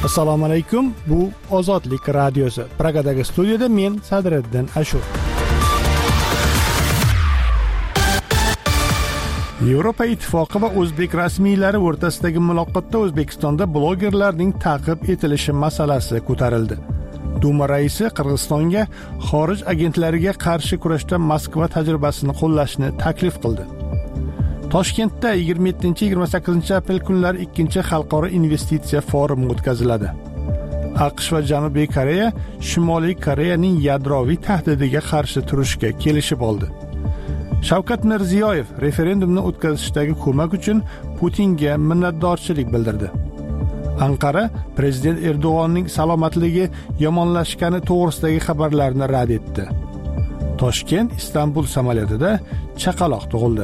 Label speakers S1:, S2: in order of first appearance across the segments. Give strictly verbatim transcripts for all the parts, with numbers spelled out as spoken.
S1: Assalomu alaykum. Bu Ozodlik radiosi. Pragadagi studiyada men Sadriddin Ashur. Yevropa Ittifoqi va o'zbek rasmiylari o'rtasidagi muloqotda O'zbekistonda blogerlarning ta'qib etilishi masalasi ko'tarildi. Duma raisi Qirg'izistonga xorij agentlariga qarshi kurashda Moskva tajribasini qo'llashni taklif qildi. Toshkentda yigirma yettinchi yigirma sakkizinchi aprel kunlari ikkinchi xalqaro investitsiya forumi o'tkaziladi. AQSh va Janubiy Koreya Shimoliy Koreyaning yadroviy tahdidiga qarshi turishga kelishib oldi. Shavkat Mirziyoyev referendumni o'tkazishdagi ko'mak uchun Putinga minnatdorchilik bildirdi. Anqara prezident Erdo'g'onning salomatligi yomonlashgani to'g'risidagi xabarlarni rad etdi. Toshkent Istanbul samolyotida chaqaloq tug'ildi.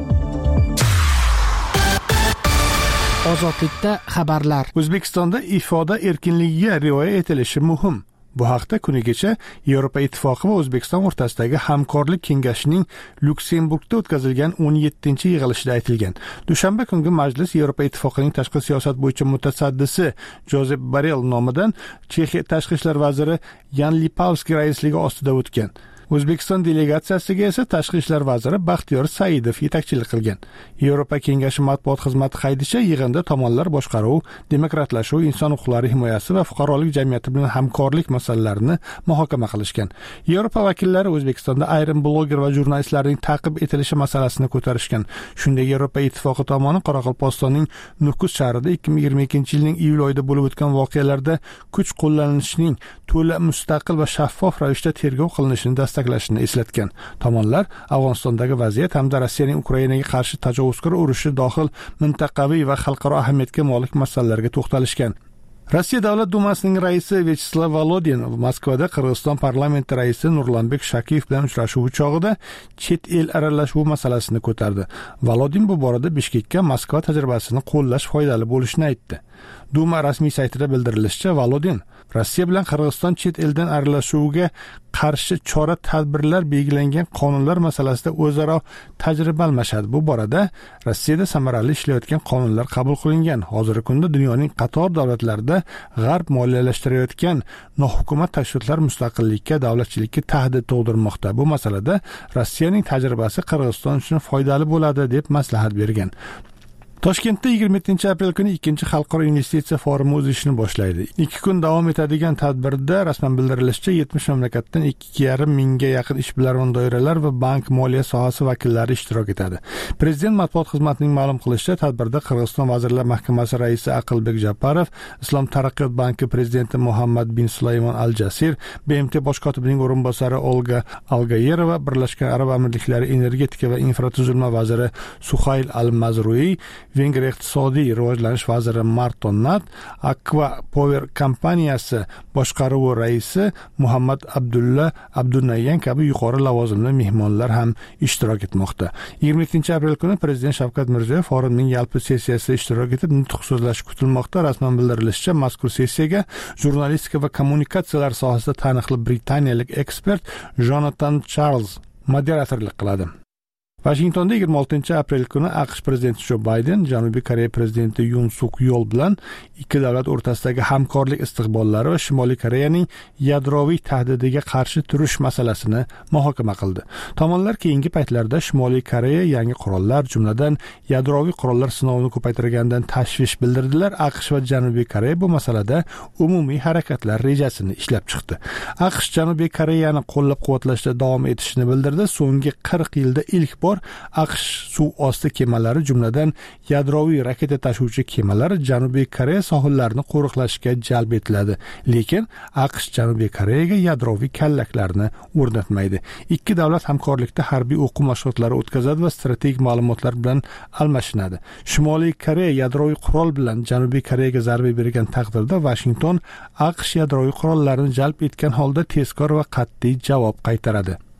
S2: Ozodlikda xabarlar.
S1: O'zbekistonda ifoda erkinligiga rioya etilishi muhim. Bu haqda kunigacha Yevropa Ittifoqi va O'zbekiston o'rtasidagi hamkorlik kengashining Lyuksemburgda o'tkazilgan o'n yettinchi yig'ilishida aytilgan. Dushanba kungi majlis Yevropa Ittifoqining tashqi siyosat bo'yicha mutasaddisi Jozef Borrell nomidan Chexiya tashqi ishlar vaziri Yan Lipavskiy raisligi ostida o'tgan. O'zbekiston delegatsiyasiga esa tashqi ishlar vaziri Baxtiyor Saidov yetakchilik qilgan. Yevropa kengashi matbuot xizmati qaydishicha, yig'inda tomonlar boshqaruv, demokratlashuv, inson huquqlari himoyasi va fuqarolik jamiyati bilan hamkorlik masalalarini muhokama qilishgan. Yevropa vakillari O'zbekistonda ayrim bloger va jurnalistlarning ta'qib etilishi masalasini ko'tarishgan. Shuningdek, Yevropa Ittifoqi tomoni Qoraqalpog'istonning Nukus shahrida ikki ming yigirma ikkinchi yilning iyul oyida bo'lib o'tgan voqealarda kuch qo'llanishining to'la mustaqil va shaffof ravishda tergov qilinishini taklashini eslatgan. Tomonlar Afg'onistondagi vaziyat hamda Rossiyaning Ukrainaga qarshi tajovuzkor urushi dohil mintaqaviy va xalqaro ahamiyatga molik masalalarga to'xtalishgan. Rossiya Davlat dumasining raisi Vyacheslav Volodin Moskvada Qirg'iziston parlamenti raisi Nurlanbek Shakiyev bilan uchrashuvi chog'ida chet el aralashuvi masalasini ko'tardi. Volodin bu borada Bishkekka Moskva tajribasini qo'llash foydali bo'lishini aytdi. Duma rasmiy saytida bildirilishicha, Volodin Rossiya bilan Qirg'iziston chet eldan aralashuviga qarshi chora-tadbirlar belgilangan qonunlar masalasida o'zaro tajriba almashadi. Bu borada Rossiyada samarali ishlayotgan qonunlar qabul qilingan. Hozirgi kunda dunyoning qator davlatlarida g'arb moliyalashtirayotgan nohukumat tashkilotlar mustaqillikka, davlatchilikka tahdid tug'dirmoqda. Bu masalada Rossiyaning tajribasi Qirg'iziston uchun foydali bo'ladi deb maslahat bergan. Toshkentda yigirma yettinchi aprel kuni ikkinchi xalqaro investitsiya forumi o'z ishini boshlaydi. ikki kun davom etadigan tadbirda rasman bildirilishicha yetmish mamlakatdan ikki yarim mingga yaqin ishbilarmon doiralar va bank moliya sohasi vakillari ishtirok etadi. Prezident matbuot xizmatining ma'lum qilishicha, tadbirda Qirg'iziston Vazirlar Mahkamasi raisi Aqilbek Japarov, Islom taraqqiyot banki prezidenti Muhammad bin Sulaymon Al-Jasir, B M T bosh kotibining o'rinbosari Olga Algayerova, Birlashgan Arab Amirliklari energetika va infratuzilma vaziri Suhayl Al-Mazrui, Vengriya iqtisodiy rivojlanish vaziri Marton Nat, Aqua Power kompaniyasi boshqaruvi raisi Muhammad Abdulla Abdunayyan kabi yuqori lavozimli mehmonlar ham ishtirok etmoqda. yigirma ikkinchi aprel kuni Prezident Shavkat Mirziyoyev forumning yalpi sessiyasida ishtirok etib, nutq so'zlashi kutilmoqda. Rasman bildirilishicha, mazkur sessiyaga jurnalistika va kommunikatsiyalar sohasida taniqli britaniyalik ekspert Jonathan Charles moderatorlik qiladi. Washingtonda yigirma oltinchi aprel kuni AQSh prezidenti Jo Bayden Janubiy Koreya prezidenti Yun Suk Yeol bilan ikki davlat o'rtasidagi hamkorlik istiqbollari va Shimoliy Koreyaning yadroviy tahdidiga qarshi turish masalasini muhokama qildi. Tomonlar keyingi paytlarda Shimoliy Koreya yangi qurollar, jumladan yadroviy qurollar sinovini ko'paytirgandan tashvish bildirdilar. AQSh va Janubiy Koreya bu masalada umumiy harakatlar rejasini ishlab chiqdi. AQSh Janubiy Koreyani qo'llab-quvvatlashda davom etishini bildirdi. So'nggi qirq yilda ilk bor AQSh suv osti kemalari, jumladan yadroviy raketa tashuvchi kemalari Janubiy Koreya sohillarini qo'riqlashga jalb etiladi. Lekin AQSh Janubiy Koreyaga yadroviy kallaklarni o'rnatmaydi. Ikki davlat hamkorlikda harbiy o'quv mashg'ulotlari o'tkazadi va strategik ma'lumotlar bilan almashinadi. Shimoliy Koreya yadroviy qurol bilan Janubiy Koreyaga zarba bergan taqdirda Washington AQSh yadroviy qurollarini jalb etgan holda tezkor va qat'iy javob qaytaradi.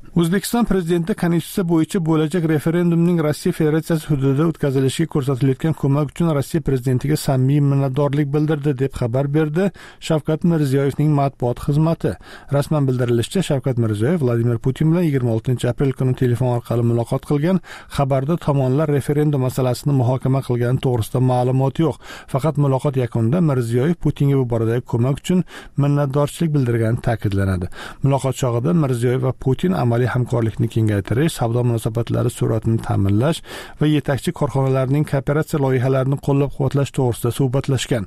S1: O'zbekiston prezidenti konstitutsiya bo'yicha bo'lajak referendumning Rossiya Federatsiyasi hududida o'tkazilishiga ko'rsatilayotgan ko'mak uchun Rossiya prezidentiga samimiy minnatdorlik bildirdi deb xabar berdi Shavkat Mirziyoyevning matbuot xizmati. Rasman bildirilishicha, Shavkat Mirziyoyev Vladimir Putin bilan yigirma oltinchi aprel kuni telefon orqali muloqot qilgan. Xabarda tomonlar referendum masalasini muhokama qilgani to'g'risida ma'lumot yo'q. Faqat muloqot yakunida Mirziyoyev Putinga bu boradagi ko'mak uchun minnatdorchilik bildirgani ta'kidlanadi. Muloqot chog'ida Mirziyoyev va Putin amaliy hamkorlikni kengaytirish, savdo munosabatlari sur'atini ta'minlash va yetakchi korxonalarning kooperatsiya loyihalarini qo'llab-quvvatlash to'g'risida suhbatlashgan.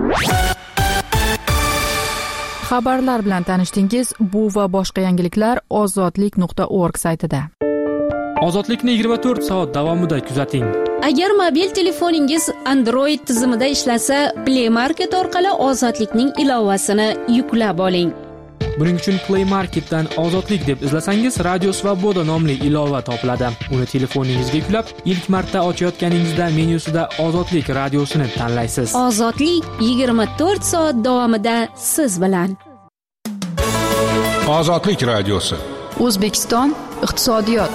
S2: Xabarlar bilan tanishdingiz. Bu va boshqa yangiliklar ozodlik nuqta org saytida.
S3: Ozodlikni yigirma to'rt soat davomida kuzating.
S4: Agar mobil telefoningiz Android tizimida ishlasa, Play Market orqali Ozodlikning ilovasini yuklab oling.
S3: Buning uchun Play Marketdan Ozodlik deb izlasangiz, Radio Svoboda nomli ilova topiladi. Uni telefoningizga yuklab, ilk marta ochayotganingizda menyusida Ozodlik radiosini tanlaysiz.
S4: Ozodlik yigirma to'rt soat davomida siz bilan.
S5: Ozodlik radiosi.
S2: O'zbekiston iqtisodiyot.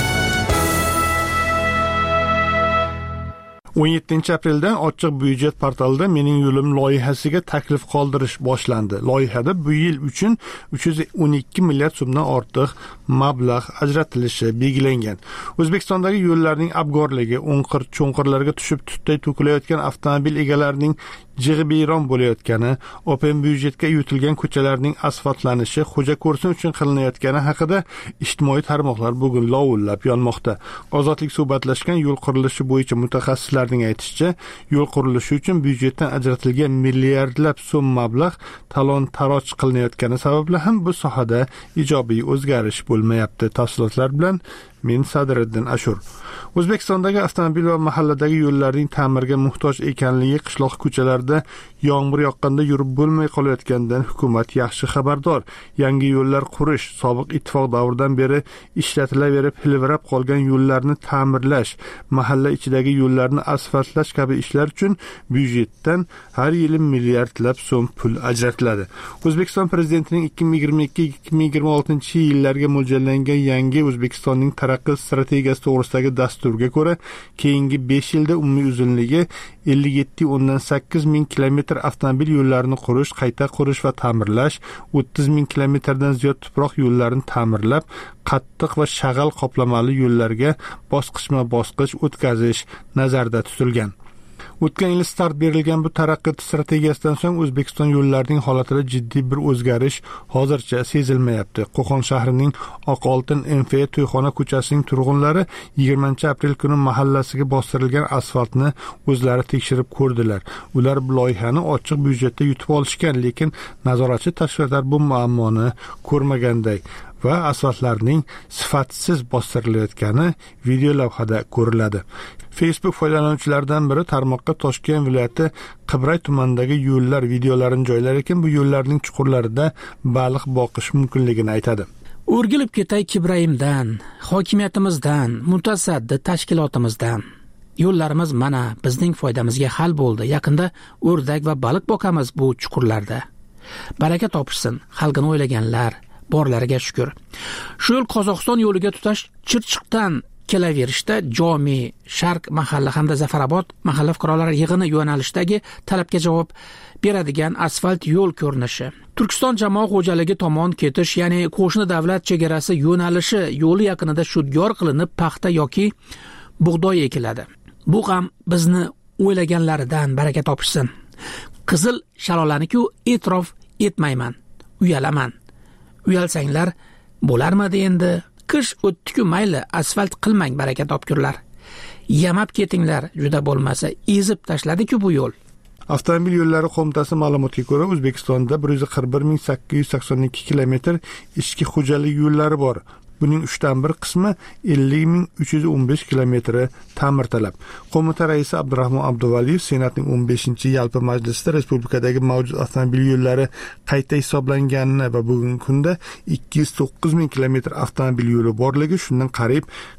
S1: o'n yettinchi apreldan ochiq byudjet portalida Mening yo'lim loyihasiga taklif qoldirish boshlandi. Loyihada bu yil uchun uch yuz o'n ikki milliard so'mdan ortiq mablag' ajratilishi belgilangan. O'zbekistondagi yo'llarning abgorligi, o'nqir-cho'nqirlarga tushib tutday to'kilayotgan avtomobil egalarining jig'ibiyron bo'layotgani, open byudjetga yutilgan ko'chalarning asfaltlanishi, xo'ja ko'rsin uchun qilinayotgani haqida ijtimoiy tarmoqlar bugun lovullab yonmoqda. Ozodlik suhbatlashgan yo'l qurilishi bo'yicha mutaxassislarning aytishicha, yo'l qurilishi uchun byudjetdan ajratilgan milliardlab so'm mablag' talon-taroj qilinayotgani sababli ham bu sohada ijobiy o'zgarish bo'lmayapti. Tafsilotlar bilan men Sadriddin Ashur. O'zbekistondagi avtomobil va mahalladagi yo'llarning ta'mirga muhtoj ekanligi, qishloq ko'chalarida yomg'ir yoqqanda yurib bo'lmay qolayotganidan hukumat yaxshi xabardor. Yangi yo'llar qurish, sobiq ittifoq davridan beri ishlatilaverib hilvirab qolgan yo'llarni ta'mirlash, mahalla ichidagi yo'llarni asfaltlash kabi ishlar uchun byudjetdan har yili milliardlab so'm pul ajratiladi. O'zbekiston prezidentining ikki ming yigirma ikki ikki ming yigirma oltinchi yillarga mo'ljallangan yangi O'zbekistonning taraqqiyot strategiyasi to'g'risidagi dasturga ko'ra, keyingi besh yilda umumiy uzunligi ellik yetti o'ndan sakkiz ming kilometr avtomobil yo'llarini qurish, qayta qurish va ta'mirlash, o'ttiz ming kilometrdan ziyod tuproq yo'llarini ta'mirlab, qattiq va shag'al qoplamali yo'llarga bosqichma-bosqich o'tkazish nazarda tutilgan. O'tgan yil start berilgan bu taraqqiyot strategiyasidan so'ng O'zbekiston yo'llarining holatida jiddiy bir o'zgarish hozircha sezilmayapti. Qo'qon shahrining Oqoltin M F to'yxona ko'chasining turg'unlari yigirmanchi aprel kuni mahallasiga bostirilgan asfaltni o'zlari tekshirib ko'rdilar. Ular bu loyihani ochiq byudjetda yutib olishgan, lekin nazoratchi tashkilotlar bu muammoni ko'rmaganday va asfaltlarning sifatsiz bostirilayotgani video lavhada ko'riladi. Facebook foydalanuvchilaridan biri tarmoqqa Toshkent viloyati Qibray tumanidagi yo'llar videolarini joylar ekan, bu yo'llarning chuqurlarida baliq boqish mumkinligini aytadi.
S6: O'rgilib ketay Kibrayimdan, hokimiyatimizdan, mutasaddi tashkilotimizdan. Yo'llarimiz mana bizning foydamizga hal bo'ldi. Yaqinda o'rdak va baliq boqamiz bu chuqurlarda. Baraka topishsin xalqini o'ylaganlar. Borlariga shukr. Shu yo'l Qozog'iston yo'liga tutash Chirchiqdan kelaverishda Jomi, Sharq mahalla hamda Zafarobod mahalla fuqarolari yig'ini yo'nalishdagi talabga javob beradigan asfalt yo'l ko'rinishi. Turkiston jamoat xo'jaligi tomon ketish, ya'ni qo'shni davlat chegarasi yo'nalishi yo'li yaqinida shudgor qilinib paxta yoki bug'doy ekiladi. Bu ham bizni o'ylaganlaridan baraka topishsin. Qizil shalolani-ku e'tirof etmayman, uyalaman. Uyalsanglar bo'larmidi endi? Qish o'tdi-ku, mayli, asfalt qilmang baraka topkurlar. Yamab ketinglar, juda bo'lmasa ezib tashladi-ku bu yo'l.
S1: Avtomobil yo'llari qo'mitasi ma'lumotiga ko'ra, O'zbekistonda bir yuz qirq bir ming sakkiz yuz sakson ikki kilometr ichki xo'jalik yo'llari bor. Buning uchdan bir qismi ellik ming uch yuz o'n besh kilometri ta'mirtalab. Qo'mita raisi Abdurahmon Abduvaliyev Senatning o'n beshinchi yalpi majlisida respublikadagi mavjud avtomobil yo'llari qayta hisoblanganini va bugungi kunda ikki yuz to'qqiz ming kilometr avtomobil yo'li borligi, shundan qariyb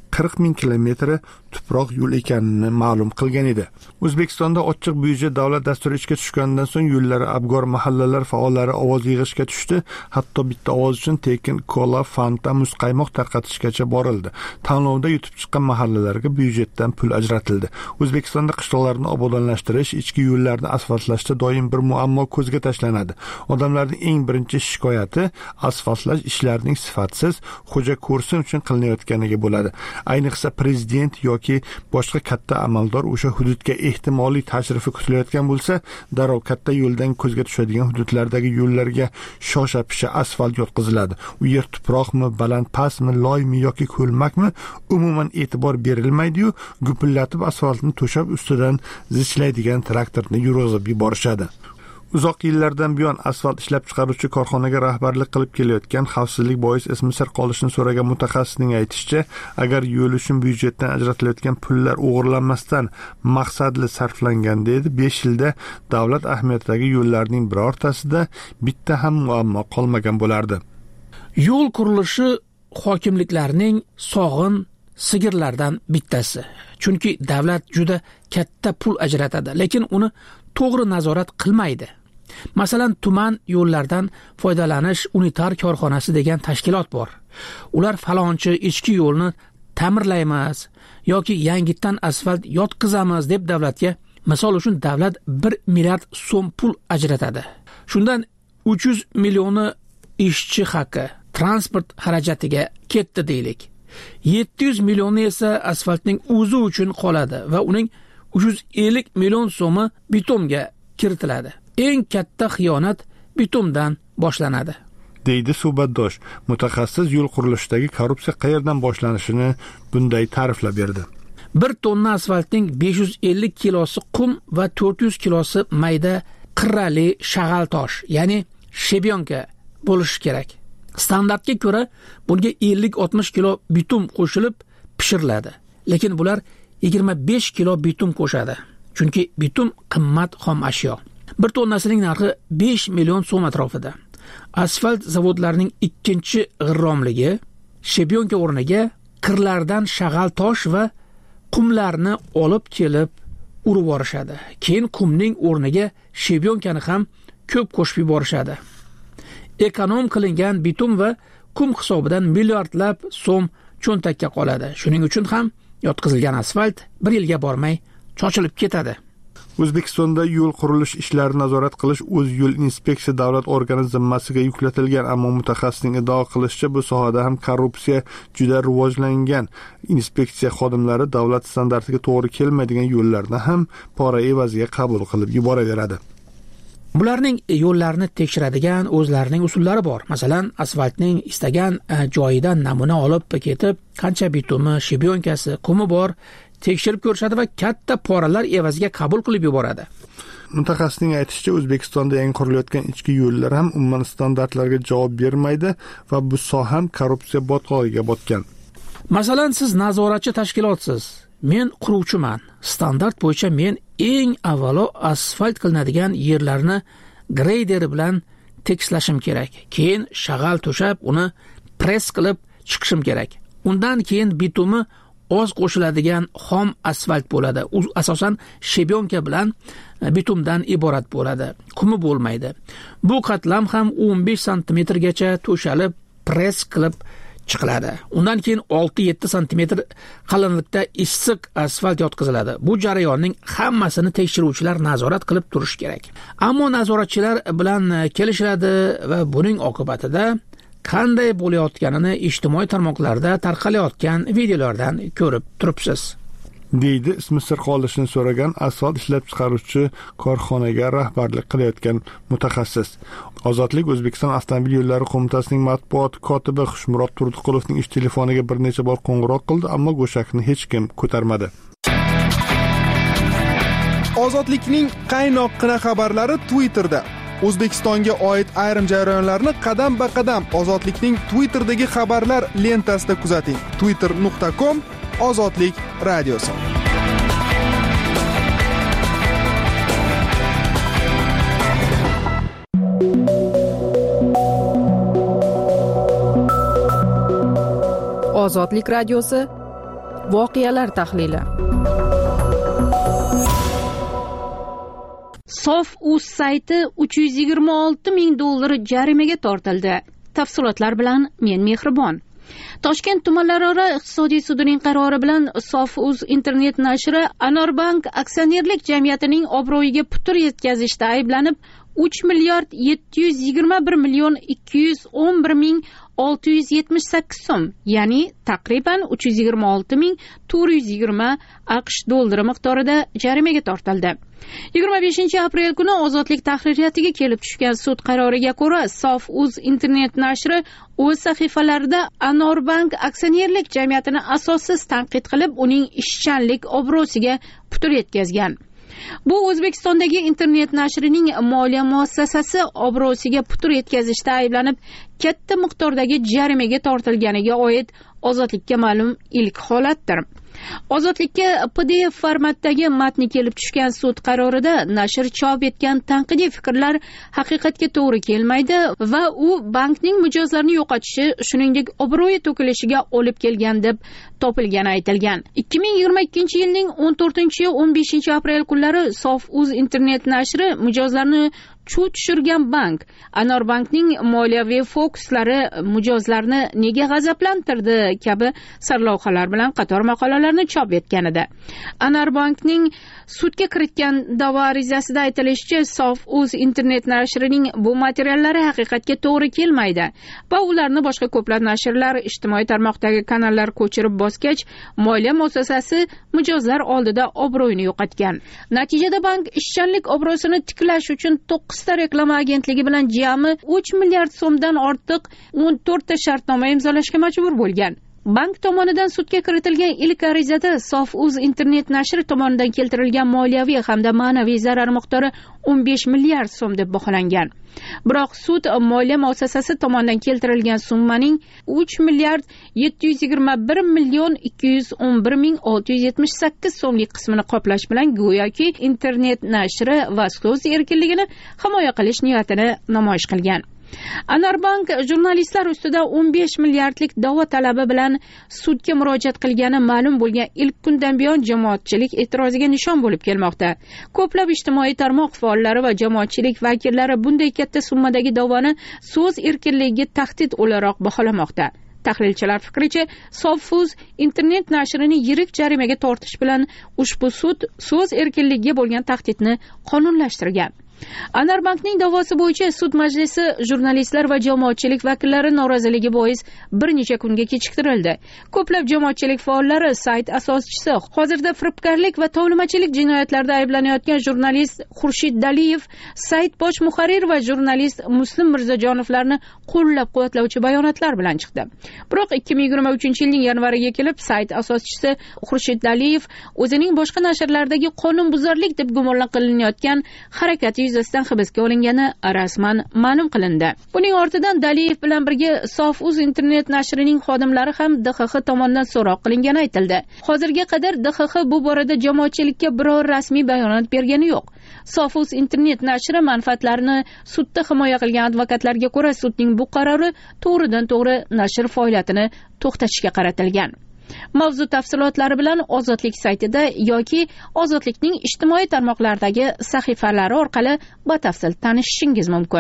S1: qirq ming kilometri tuproq yo'l ekanini ma'lum qilgan edi. O'zbekistonda ochiq byudjet davlat dasturi ishga tushgandan so'ng yo'llar, abgor, mahallalar faollari ovoz yig'ishga tushdi. Hatto bitta ovoz uchun tekin kola, fanta, muzqaymoq tarqatishgacha borildi. Tanlovda yutib chiqqan mahallalarga byudjetdan pul ajratildi. O'zbekistonda qishloqlarni obodonlashtirish, ichki yo'llarni asfaltlashda doim bir muammo ko'zga tashlanadi. Odamlarning eng birinchi shikoyati asfaltlash ishlarining sifatsiz, xo'ja ko'rsin uchun qilinayotganiga bo'ladi. Ayniqsa prezident yoki boshqa katta amaldor o'sha hududga ehtimoliy tashrifi kutilayotgan bo'lsa, darrov katta yo'ldan ko'zga tushadigan hududlardagi yo'llarga shosha-pisha asfalt yotqiziladi. U yer tuproqmi, baland pastmi, loymi yoki ko'lmakmi, umuman e'tibor berilmaydi-yu, gupillatib asfaltni to'shab ustidan zichlaydigan traktorni yurg'izib yuborishadi. Uzoq yillardan buyon asfalt ishlab chiqaruvchi korxonaga rahbarlik qilib kelayotgan, xavfsizlik bois ismi sir qolishini so'ragan mutaxassisning aytishicha, agar yo'l uchun byudjetdan ajratilayotgan pullar o'g'irlanmasdan maqsadli sarflanganda edi, besh yilda davlat ahamiyatidagi yo'llarning birortasida bitta ham muammo qolmagan bo'lardi.
S6: Yo'l qurilishi hokimliklarning sog'in sigirlardan bittasi. Chunki davlat juda katta pul ajratadi, lekin uni to'g'ri nazorat qilmaydi. Masalan, tuman yo'llardan foydalanish unitar korxonasi degan tashkilot bor. Ular falonchi ichki yo'lni ta'mirlaymiz yoki yangitdan asfalt yotqizamiz deb davlatga, misol uchun davlat bir milliard so'm pul ajratadi. Shundan uch yuz millioni ishchi haqi, transport xarajatiga ketdi deylik. yetti yuz millioni esa asfaltning o'zi uchun qoladi va uning uch yuz ellik million so'mi bitumga kiritiladi. Eng katta xiyonat bitumdan boshlanadi,
S1: deydi suhbatdosh. Mutaxassis yo'l qurilishidagi korrupsiya qayerdan boshlanishini bunday ta'riflab berdi.
S6: Bir tonna asfaltning besh yuz ellik kilosi qum va to'rt yuz kilosi mayda qirrali shag'al tosh, ya'ni shebyonka bo'lishi kerak. Standartga ko'ra bunga ellik oltmish kilo bitum qo'shilib pishiriladi. Lekin bular yigirma besh kilo bitum qo'shadi. Chunki bitum qimmat xom ashyo. Bir tonnasining narxi besh million so'm atrofida. Asfalt zavodlarining ikkinchi g'irromligi shebyonka o'rniga qirlardan shag'al tosh va qumlarni olib kelib urib borishadi. Keyin qumning o'rniga shebyonkani ham ko'p qo'shib yuborishadi. Ekonom qilingan bitum va qum hisobidan milliardlab so'm cho'ntakka qoladi. Shuning uchun ham yotqizilgan asfalt bir yilga bormay chochilib ketadi.
S1: O'zbekistonda yo'l qurilish ishlarini nazorat qilish o'z yo'l inspeksiya davlat organi zimmasiga yuklatilgan, ammo mutaxassisning iddao qilishicha, bu sohada ham korrupsiya juda rivojlangan. Inspeksiya xodimlari davlat standartiga to'g'ri kelmaydigan yo'llarni ham pora evaziga qabul qilib yuboraveradi.
S6: Bularning yo'llarni tekshiradigan o'zlarining usullari bor. Masalan, asfaltning istagan joyidan namuna olib ketib, qancha bitumi, shebyonkasi, qumi bor tekshirib ko'rishadi va katta poralar evaziga qabul qilib yuboradi.
S1: Mutaxassisning aytishicha, O'zbekistonda yangi qurilayotgan ichki yo'llar ham umuman standartlarga javob bermaydi va bu soha ham korrupsiya botqog'iga botgan.
S6: Masalan, siz nazoratchi tashkilotsiz. Men quruvchiman. Standart bo'yicha men eng avvalo asfalt qilinadigan yerlarni greyder bilan tekslashim kerak. Keyin shag'al to'shab, uni press qilib chiqishim kerak. Undan keyin bitumi oz qo'shiladigan xom asfalt bo'ladi. U asosan shebyonka bilan bitumdan iborat bo'ladi. Qumi bo'lmaydi. Bu qatlam ham o'n besh santimetrgacha to'shalib, press qilib chiqiladi. Undan keyin olti yetti santimetr qalinlikda issiq asfalt yotqiziladi. Bu jarayonning hammasini tekshiruvchilar nazorat qilib turish kerak. Ammo nazoratchilar bilan kelishiladi va buning oqibatida qanday bo'layotganini ijtimoiy tarmoqlarda tarqalayotgan videolardan ko'rib turibsiz,
S1: deydi ismi sir qolishini so'ragan asfalt ishlab chiqaruvchi korxonaga rahbarlik qilayotgan mutaxassis. Ozodlik O'zbekiston avtomobil yo'llari qo'mitasining matbuot kotibi Xushmurod Turdiqulovning ish telefoniga bir necha bor qo'ng'iroq qildi, ammo go'shakni hech kim ko'tarmadi.
S5: Ozodlikning qaynoqqina xabarlari Twitterda. O'zbekistonga oid ayrim jarayonlarni qadam-ba-qadam Ozodlikning Twitterdagi xabarlar lentasida kuzating. twitter nuqta com Ozodlik radiosi.
S2: Ozodlik radiosi voqealar tahlili.
S4: Sof.uz sayti uch yuz yigirma olti ming dollar jarimaga tortildi. Tafsilotlar bilan men Mehribon. Toshkent tumanlararo iqtisodiy sudining qarori bilan Sof.uz internet nashri Anorbank aksionerlik jamiyatining obro'yiga putur yetkazishda ayblanib uch milliard yetti yuz yigirma bir million ikki yuz o'n bir ming olti yuz yetmish sakkiz so'm, ya'ni taqriban uch yuz yigirma olti ming to'rt yuz yigirma AQSh dollari miqdorida jarimaga tortildi. yigirma beshinchi aprel kuni Ozodlik tahririyatiga kelib tushgan sud qaroriga ko'ra, Sof.uz internet nashri o'z sahifalarida Anorbank aksionerlik jamiyatini asossiz tanqid qilib, uning ishchanlik obro'siga putur yetkazgan. Bu O'zbekistondagi internet nashrining moliya muassasasi obro'siga putur yetkazishda ayblanib, katta miqdordagi jarimaga tortilganiga oid Ozodlikka ma'lum ilk holatdir. Ozodlikka P D F formatdagi matni kelib tushgan sud qarorida nashr chop etgan tanqidiy fikrlar haqiqatga to'g'ri kelmaydi va u bankning mijozlarini yo'qotishi, shuningdek obro'yi to'kilishiga olib kelgan deb topilgani aytilgan. ikki ming yigirma ikkinchi yilning o'n to'rtinchi o'n beshinchi aprel kunlari Sof.uz internet nashri mijozlarni chuv tushirgan bank Anorbankning moliyaviy fokuslari mijozlarni nega g'azablantirdi kabi sarlavhalar bilan qator maqolalarni chop etgan edi. Anorbankning sudga kiritgan da'vo arizasida aytilishicha, Sof.uz internet nashrining bu materiallari haqiqatga to'g'ri kelmaydi va ularni boshqa ko'plab nashrlar ijtimoiy tarmoqdagi kanallar ko'chirib bosgach, moliya muassasasi mijozlar oldida obro'yini yo'qotgan. Natijada bank ishchanlik obro'sini tiklash uchun to'qqizta reklama agentligi bilan jami uch milliard so'mdan ortiq o'n to'rtta shartnoma imzolashga majbur bo'lgan. Bank tomonidan sudga kiritilgan ilk arizada Sof.uz internet nashri tomonidan keltirilgan moliyaviy hamda ma'naviy zarar miqdori o'n besh milliard so'm deb baholangan. Biroq sud moliya muassasasi tomonidan keltirilgan summaning uch milliard yetti yuz yigirma bir million ikki yuz o'n bir ming olti yuz yetmish sakkiz so'mlik qismini qoplash bilan go'yoki internet nashri va so'z erkinligini himoya qilish niyatini namoyish qilgan. Anorbank jurnalistlar ustida o'n besh milliardlik da'vo talabi bilan sudga murojaat qilgani ma'lum bo'lgan ilk kundan buyon jamoatchilik e'tiroziga nishon bo'lib kelmoqda. Ko'plab ijtimoiy tarmoq faollari va jamoatchilik vakillari bunday katta summadagi da'voni so'z erkinligiga tahdid o'laroq baholamoqda. Tahlilchilar fikricha, Sof.uz internet nashrini yirik jarimaga tortish bilan ushbu sud so'z erkinligiga bo'lgan tahdidni qonunlashtirgan. Anorbankning da'vosi bo'yicha sud majlisi jurnalistlar va jamoatchilik vakillari noroziligi bois bir necha kunga kechiktirildi. Ko'plab jamoatchilik faollari, sayt asoschisi, hozirda firibgarlik va tovlimachilik jinoyatlarida ayblanayotgan jurnalist Xurshid Daliyev, sayt bosh muharrir va jurnalist Muslim Mirzajonovlarni qo'llab-quvvatlovchi bayonotlar bilan chiqdi. Biroq ikki ming yigirma uchinchi yilning yanvariga kelib sayt asoschisi Xurshid Daliyev o'zining boshqa nashrlardagi qonunbuzarlik deb gumon qilinayotgan harakati yuzasidan hibsga olingani rasman ma'lum qilindi. Buning ortidan Daliyev bilan birga Sof.uz internet nashrining xodimlari ham D X X tomonidan so'roq qilingani aytildi. Hozirga qadar D X X bu borada jamoatchilikka biror rasmiy bayonot bergani yo'q. Sof.uz internet nashri manfaatlarini sudda himoya qilgan advokatlarga ko'ra, sudning bu qarori to'g'ridan-to'g'ri nashr faoliyatini to'xtatishga qaratilgan. Mavzu tafsilotlari bilan Ozodlik saytida yoki Ozodlikning ijtimoiy tarmoqlardagi sahifalari orqali batafsil tanishishingiz mumkin.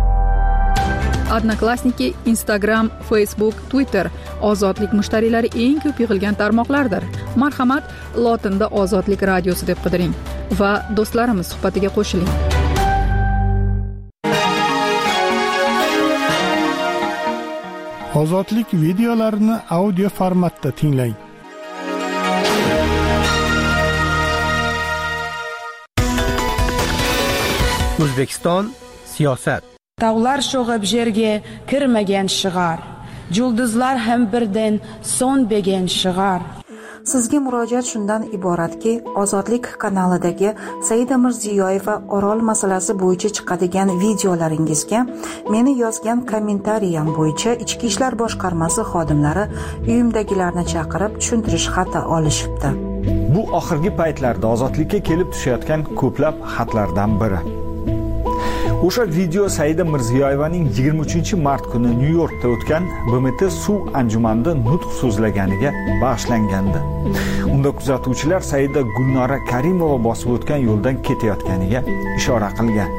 S2: Odnoklassniki, Instagram, Facebook, Twitter Ozodlik mushtariylari eng ko'p yig'ilgan tarmoqlardir. Marhamat, lotinda Ozodlik radiosi deb qidiring va do'stlarimiz suhbatiga qo'shiling.
S1: Ozodlik videolarini audio formatda tinglang.
S7: O'zbekiston siyosat.
S8: Tog'lar sho'g'ib yerga kirmagan shigar, yulduzlar ham birdan so'nmagan shigar.
S9: Sizga murojaat shundan iboratki, Ozodlik kanalidagi Saida Mirziyoyeva Orol masalasi bo'yicha chiqadigan videolaringizga meni yozgan kommentariyam bo'yicha Ichki ishlar boshqarmasi xodimlari uyimdagilarni chaqirib tushuntirish xati olishibdi.
S10: Bu oxirgi paytlarda Ozodlikka kelib tushayotgan ko'plab xatlardan biri. O'sha video Saida Mirziyoyevaning yigirma uchinchi mart kuni Nyu-Yorkda o'tgan B M T suv anjumanida nutq so'zlaganiga bag'ishlangandi. Unda kuzatuvchilar Saida Gulnora Karimova bosib o'tgan yo'ldan ketayotganiga ishora qilgan.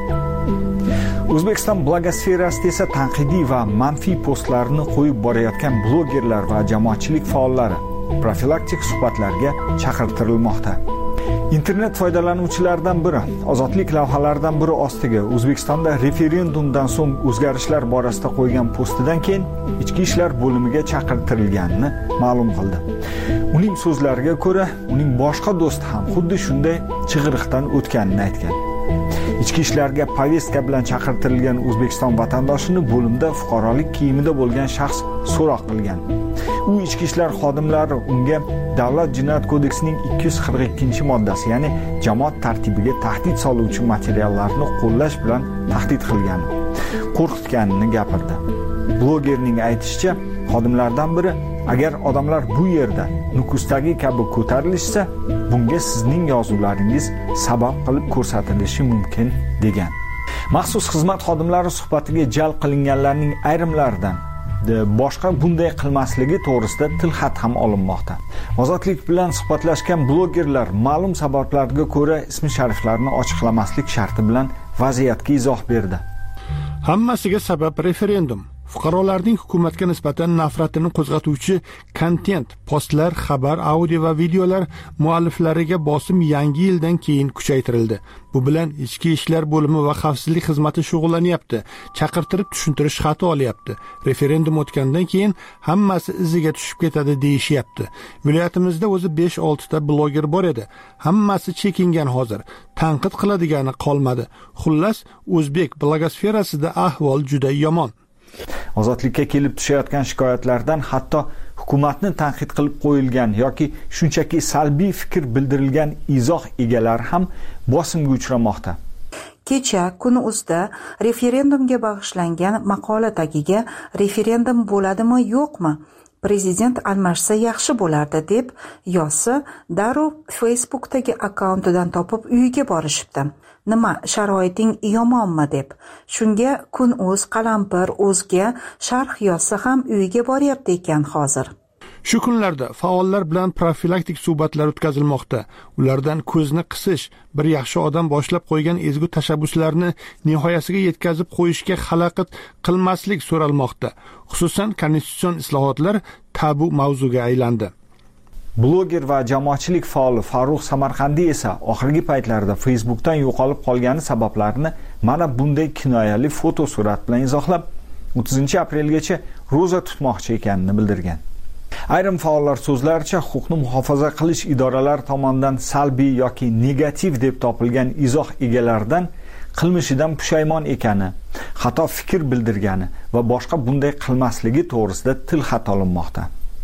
S10: O'zbekiston blogosferasida esa tanqidiy va manfiy postlarni qo'yib borayotgan blogerlar va jamoatchilik faollari profilaktik suhbatlarga chaqirtirilmoqda. Internet foydalanuvchilaridan biri ozodlik lavhalaridan biri ostiga O'zbekistonda referendumdan so'ng o'zgarishlar borasida qo'ygan postidan keyin Ichki ishlar bo'limiga chaqirtirilganini ma'lum qildi. Uning so'zlariga ko'ra, uning boshqa do'sti ham xuddi shunday chig'iriqdan o'tganini aytgan. Ichki ishlarga povestka bilan chaqirtirilgan O'zbekiston vatandoshini bo'limda fuqarolik kiyimida bo'lgan shaxs so'roq qilgan. U ichki ishlar xodimlari unga Davlat jinoyat kodeksining ikki yuz qirq ikkinchi moddasi, ya'ni jamoat tartibiga tahdid soluvchi materiallarni qo'llash bilan tahdid qilgan, qo'rqitganini gapirdi. Blogerning aytishicha, xodimlardan biri agar odamlar bu yerda Nukusdagi kabi ko'tarilishsa, bunga sizning yozuvlaringiz sabab qilib ko'rsatilishi mumkin degan. Maxsus xizmat xodimlari suhbatiga jalb qilinganlarning ayrimlaridan boshqa bunday qilmasligi to'g'risida tilxat ham olinmoqda. Ozodlik bilan suhbatlashgan blogerlar ma'lum sabablarga ko'ra ismi shariflarini ochiqlamaslik sharti bilan vaziyatga izoh berdi.
S1: Hammasiga sabab referendum. Fuqarolarning hukumatga nisbatan nafratini qo'zg'atuvchi kontent, postlar, xabar, audio va videolar mualliflariga bosim yangi yildan keyin kuchaytirildi. Bu bilan Ichki ishlar bo'limi va xavfsizlik xizmati shug'ullanyapti. Chaqirtirib tushuntirish xati olyapti. Referendum o'tgandan keyin hammasi iziga tushib ketadi deyishyapti. Viloyatimizda o'zi besh olti ta bloger bor edi. Hammasi chekingan hozir. Tanqid qiladigani qolmadi. Xullas, o'zbek blogosferasida ahvol juda yomon.
S10: Ozodlikka kelib tushayotgan shikoyatlardan hatto hukumatni tanqid qilib qo'yilgan yoki shunchaki salbiy fikr bildirilgan izoh egalari ham bosimga uchramoqda.
S9: Kecha Kun.uzda referendumga bag'ishlangan maqola tagiga referendum bo'ladimi yo'qmi? Prezident almashsa yaxshi bo'lardi deb yozsa, darrov Facebookdagi akkauntidan topib uyiga borishibdi. Nima, sharoiting yomonmi deb. Shunga Kun.uz, Qalampir, o'zga sharh yozsa ham uyiga boryapti ekan hozir.
S1: Shu kunlarda faollar bilan profilaktik suhbatlar o'tkazilmoqda. Ulardan ko'zni qisish, bir yaxshi odam boshlab qo'ygan ezgu tashabbuslarni nihoyasiga yetkazib qo'yishga xalaqit qilmaslik so'ralmoqda. Xususan, konstitutsion islohotlar tabu mavzuga aylandi.
S10: Bloger va jamoatchilik faoli Farruh Samarqandiy esa oxirgi paytlarda Facebookdan yo'qolib qolgani sabablarini mana bunday kinoyali foto surat bilan izohlab, o'ttizinchi aprelgacha ro'za tutmoqchi ekanini bildirgan. Ayrim faollar so'zlaricha, huquqni muhofaza qilish idoralari tomonidan salbiy yoki negativ deb topilgan izoh egalaridan qilmishidan pushaymon ekani, xato fikr bildirgani va boshqa bunday qilmasligi to'g'risida tilxat olinmoqda.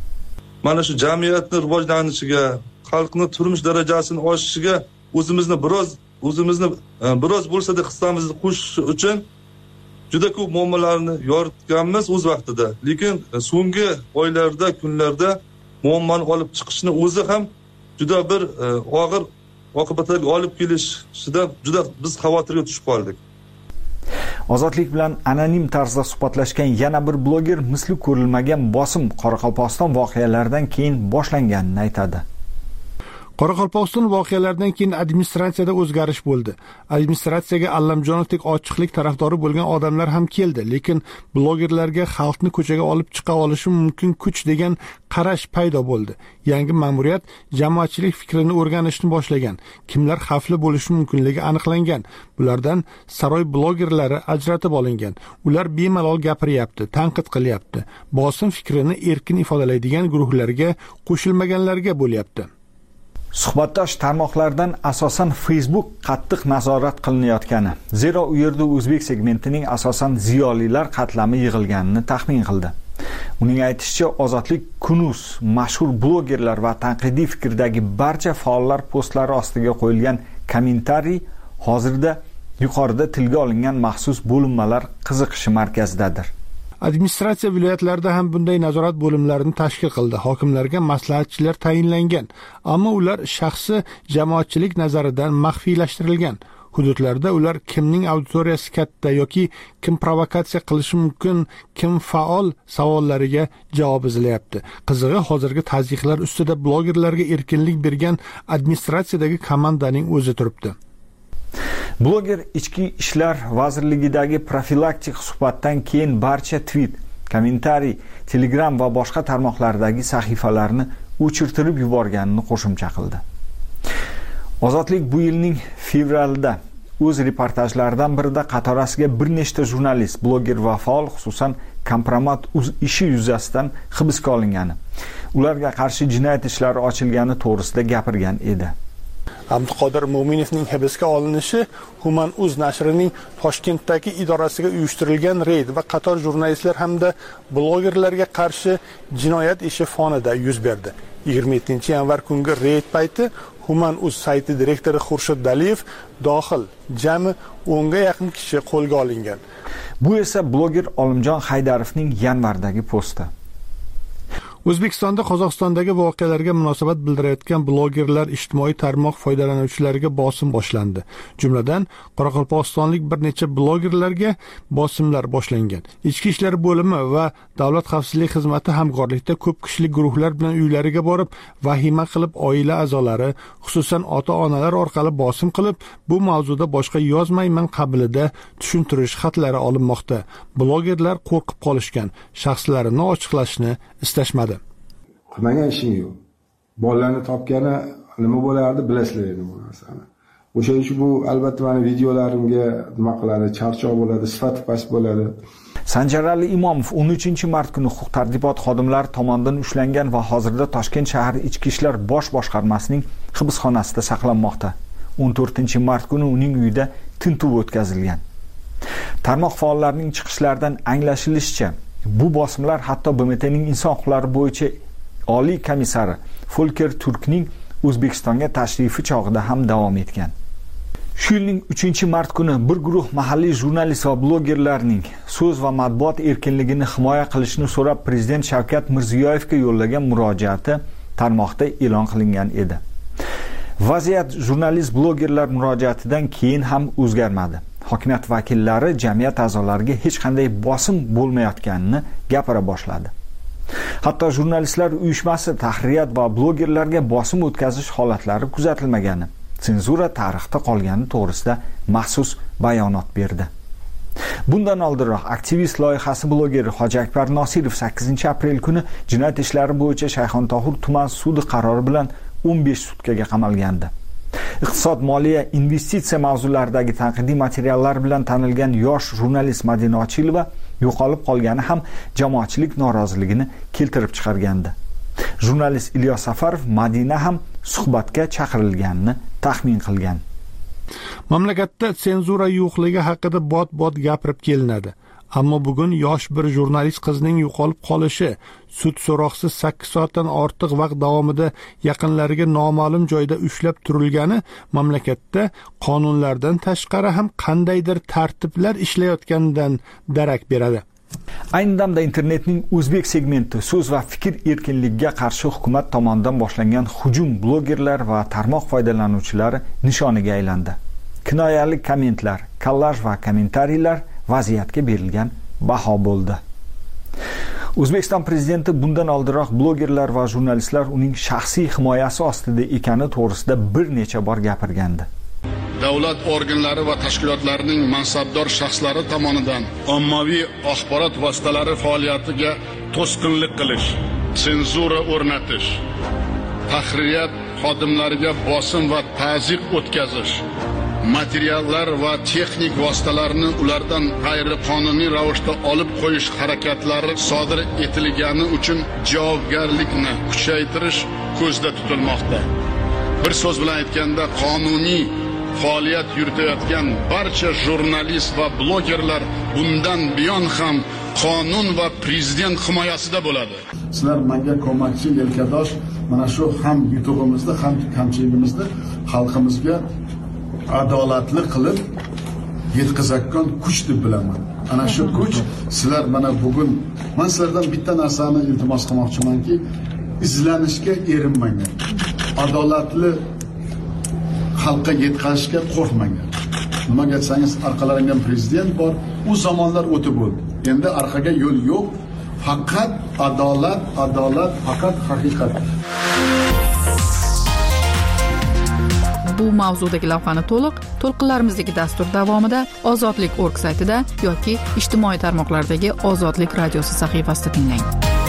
S11: Mana shu jamiyatning rivojlanishiga, xalqning turmush darajasini oshishiga o'zimizni biroz o'zimizni biroz bo'lsa-da hissamizni qo'shish uchun juda ko'p muammolarni yoritganmiz o'z vaqtida. Lekin so'nggi oylarda, kunlarda muammoni olib chiqishni o'zi ham juda bir og'ir oqibatlarga olib kelishida juda biz xavotirga tushib qoldik.
S10: Ozodlik bilan anonim tarzda suhbatlashgan yana bir bloger misli ko'rilmagan bosim Qoraqalpog'iston voqealaridan keyin boshlanganini aytadi.
S1: Qoraqalpog'iston voqealaridan keyin administratsiyada o'zgarish bo'ldi. Administratsiyaga Allamjonovdek ochiqlik tarafdori bo'lgan odamlar ham keldi, lekin blogerlarga xalqni ko'chaga olib chiqa olishi mumkin kuch degan qarash paydo bo'ldi. Yangi ma'muriyat jamoatchilik fikrini o'rganishni boshlagan. Kimlar xavfli bo'lishi mumkinligi aniqlangan. Bulardan saroy blogerlari ajratib olingan. Ular bemalol gapiryapti, tanqid qilyapti. Bosim fikrini erkin ifodalaydigan guruhlarga qo'shilmaganlarga bo'lyapti.
S10: Suhbatdosh tarmoqlardan asosan Facebook qattiq nazorat qilinayotgani, zero u yerda o'zbek segmentining asosan ziyolilar qatlami yig'ilganini taxmin qildi. Uning aytishicha, Ozodlik Kun.uz mashhur blogerlar va tanqidiy fikrdagi barcha faollar postlari ostiga qo'yilgan kommentariy hozirda yuqorida tilga olingan maxsus bo'linmalar qiziqishi markazidadir.
S1: Administratsiya viloyatlarida ham bunday nazorat bo'limlarini tashkil qildi. Hokimlarga maslahatchilar tayinlangan, ammo ular shaxsi jamoatchilik nazaridan maxfiylashtirilgan. hududlarda ular kimning auditoriyasi katta yoki kim provokatsiya qilishi mumkin, kim faol savollariga javob izlayapti. Qizig'i, hozirgi tazyiqlar ustida blogerlarga erkinlik bergan administratsiyadagi komandaning o'zi turibdi.
S10: Bloger Ichki ishlar vazirligidagi profilaktik suhbatdan keyin barcha tweet, kommentariy, Telegram va boshqa tarmoqlardagi sahifalarni o'chirtirib yuborganini qo'shimcha qildi. Ozodlik bu yilning fevralida o'z reportajlaridan birida qatorasiga bir nechta jurnalist, bloger va faol, xususan kompromat ishi yuzasidan hibsga olingani, ularga qarshi jinoyat ishlari ochilgani to'g'risida gapirgan edi.
S1: Abduqodir Mo'minovning hibsga olinishi Human.uz nashrining Toshkentdagi idorasiga uyushtirilgan reyd va qator jurnalistlar hamda blogerlarga qarshi jinoyat ishi fonida yuz berdi. yigirma yettinchi yanvar kungi reyd payti Human.uz sayti direktori Xurshid Daliyev dohil jami o'nga yaqin kishi qo'lga olingan.
S10: Bu esa bloger Olimjon Haydarovning yanvardagi posti.
S1: O'zbekistonda Qozog'istondagi voqealarga munosabat bildirayotgan blogerlar ijtimoiy tarmoq foydalanuvchilariga bosim boshlandi. Jumladan, qoraqalpog'istonlik bir necha blogerlarga bosimlar boshlangan. Ichki ishlar bo'limi va Davlat xavfsizlik xizmati hamkorlikda ko'p kishilik guruhlar bilan uylariga borib, vahima qilib oila a'zolari, xususan ota-onalar orqali bosim qilib, bu mavzuda boshqa yozmayman qabilida tushuntirish xatlari olinmoqda. Blogerlar qo'rqib qolishgan, shaxslarini ochiqlashni istashmadi.
S12: Qilmagan ishing yo'q. Bolalarni topgani nima bo'lardi, bilasizlar endi bu narsani. O'shaning uchun bu albatta meni videolarimga nima qiladi, charchoq bo'ladi, sifati past bo'ladi.
S10: Sanjarali Imomov o'n uchinchi mart kuni huquq-tartibot xodimlari tomonidan ushlangan va hozirda Toshkent shahar Ichki ishlar bosh boshqarmasining hibsxonasida saqlanmoqda. o'n to'rtinchi mart kuni uning uyida tintuv o'tkazilgan. Tarmoq faollarining chiqishlaridan anglashilishicha, bu bosimlar hatto B M T'ning inson huquqlari bo'yicha Oliy komissari Folker Turkning O'zbekistonga tashrifi chog'ida ham davom etgan. Shu yilning uchinchi mart kuni bir guruh mahalliy jurnalist va blogerlarning so'z va matbuot erkinligini himoya qilishni so'rab Prezident Shavkat Mirziyoyevga yo'llagan murojaati tarmoqda e'lon qilingan edi. Vaziyat jurnalist blogerlar murojaatidan keyin ham o'zgarmadi. Hokimiyat vakillari jamiyat a'zolariga hech qanday bosim bo'lmayotganini gapira boshladi. Hatto jurnalistlar uyushmasi tahririyat va blogerlarga bosim o'tkazish holatlari kuzatilmagani, senzura tarixda qolgani to'g'risida maxsus bayonot berdi. Bundan oldinroq aktivist loyihasi blogeri Hoji Akbar Nosirov sakkizinchi aprel kuni jinoyat ishlari bo'yicha Shayxontohur tuman sudi qarori bilan o'n besh sutkaga qamalgandi. Iqtisod, moliya, investitsiya mavzularidagi tanqidiy materiallar bilan tanilgan yosh jurnalist Madina Ochilova yo'qolib qolgani ham jamoatchilik noroziligini keltirib chiqargandi. Jurnalist Ilyos Safarov Madina ham suhbatga chaqirilganini taxmin qilgan.
S1: Mamlakatda senzura yo'qligi haqida bot-bot gapirib kelinadi. Ammo bugun yosh bir jurnalist qizning yo'qolib qolishi, sud so'roqsiz sakkiz soatdan ortiq vaqt davomida yaqinlariga noma'lum joyda ushlab turilgani mamlakatda qonunlardan tashqari ham qandaydir tartiblar ishlayotganidan darak beradi.
S10: Ayni damda internetning o'zbek segmenti so'z va fikr erkinligiga qarshi hukumat tomonidan boshlangan hujum blogerlar va tarmoq foydalanuvchilari nishoniga aylandi. Kinoyali kommentlar, kollaj va kommentariylar vaziyatga berilgan baho bo'ldi. O'zbekiston prezidenti bundan oldinroq blogerlar va jurnalistlar uning shaxsiy himoyasi ostida ekani to'g'risida bir necha bor gapirgandi.
S13: Davlat organlari va tashkilotlarining mansabdor shaxslari tomonidan ommaviy axborot vositalari faoliyatiga to'sqinlik qilish, senzura o'rnatish, tahririyat xodimlariga bosim va ta'ziq o'tkazish, materiallar va texnik vositalarni ulardan g'ayriqonuniy ravishda olib qo'yish harakatlari sodir etilgani uchun javobgarlikni kuchaytirish ko'zda tutilmoqda. Bir so'z bilan aytganda, qonuniy faoliyat yuritayotgan barcha jurnalist va blogerlar bundan buyon ham qonun va prezident himoyasida bo'ladi.
S14: Sizlar menga ko'makchi, yelkadosh, mana shu ham yutug'imizni, ham kamchiligimizni xalqimizga adolatli qilib yetkazayotgan kuch deb bilaman. Ana shu kuch sizlar mana bugun men sizlardan bitta narsani iltimos qilmoqchimanki, izlanishga erinmanglar. Adolatli xalqqa yetkazishga qo'rqmanglar. Nimaga aytsangiz, orqalaringdan prezident bor, u zamonlar o'tib bo'ldi. Endi orqaga yo'l yo'q. Faqat adolat, adolat, faqat haqiqat.
S2: Bu mavzudagi lavhani to'liq to'lqinlarimizdagi dastur davomida Ozodlik nokta org saytida yoki ijtimoiy tarmoqlardagi Ozodlik radiosi sahifasida tinglang.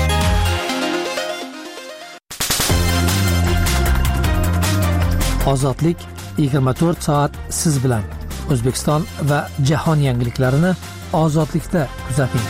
S7: Ozodlik yigirma to'rt soat siz bilan. O'zbekiston va jahon yangiliklarini Ozodlikda kuzating.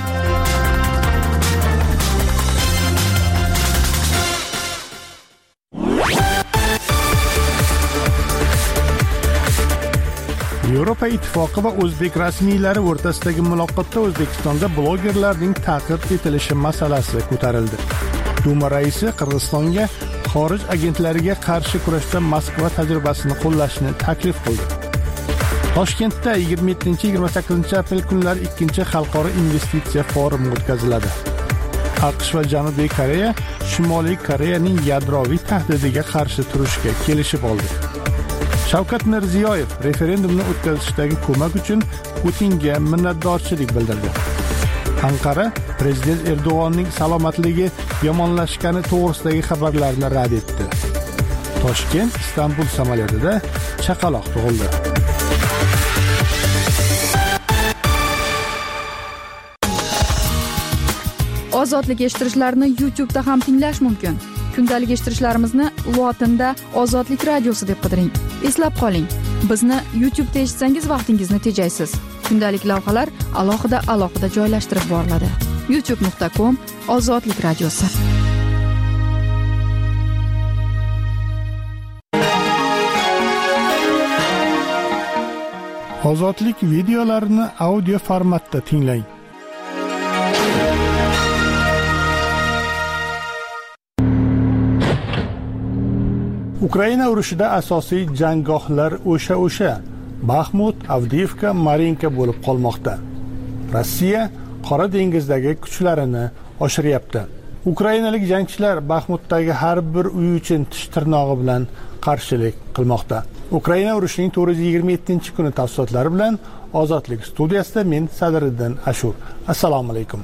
S1: Yevropa Ittifoqi va o'zbek rasmiylari o'rtasidagi muloqotda O'zbekistonda blogerlarning ta'qib etilishi masalasi ko'tarildi. Duma raisi Qirg'izistonga xorij agentlariga qarshi kurashda Moskva tajribasini qo'llashni taklif qildi. Toshkentda yigirma yettinchi yigirma sakkizinchi aprel kunlari ikkinchi xalqaro investitsiya forumi o'tkaziladi. AQSh va Janubiy Koreya Shimoliy Koreyaning yadroviy tahdidiga qarshi turishga kelishib oldi. Shavkat Mirziyoyev referendumni o'tkazishdagi ko'mak uchun Putinga minnatdorchilik bildirdi. Anqara prezident Erdo'g'onning salomatligi yomonlashgani to'g'risidagi xabarlarni rad etdi. Toshkent Istanbul samolyotida chaqaloq tug'ildi.
S2: Ozodlik eshittirishlarni YouTube'da ham tinglash mumkin. Kundalik eshittirishlarimizni lotinda Ozodlik radiosi deb qidiring. Eslab qoling, bizni YouTube'da eshitsangiz vaqtingizni tejaysiz. Kundalik lavhalar alohida alohida joylashtirib boriladi. youtube nuqta com Ozodlik radiosi.
S1: Ozodlik videolarini audio formatda tinglang. Ukraina urushida asosiy janggohlar o'sha-o'sha Baxmut, Avdiivka, Marinka bo'lib qolmoqda. Rossiya Qora dengizdagi kuchlarini oshiryapti. Ukrainalik jangchilar Baxmutdagi har bir uy uchun tish tirnog'i bilan qarshilik qilmoqda. Ukraina urushining to'rt yuz yigirma yettinchi kuni tafsilotlari bilan Ozodlik studiyasida men Sadriddin Ashur. Assalomu alaykum.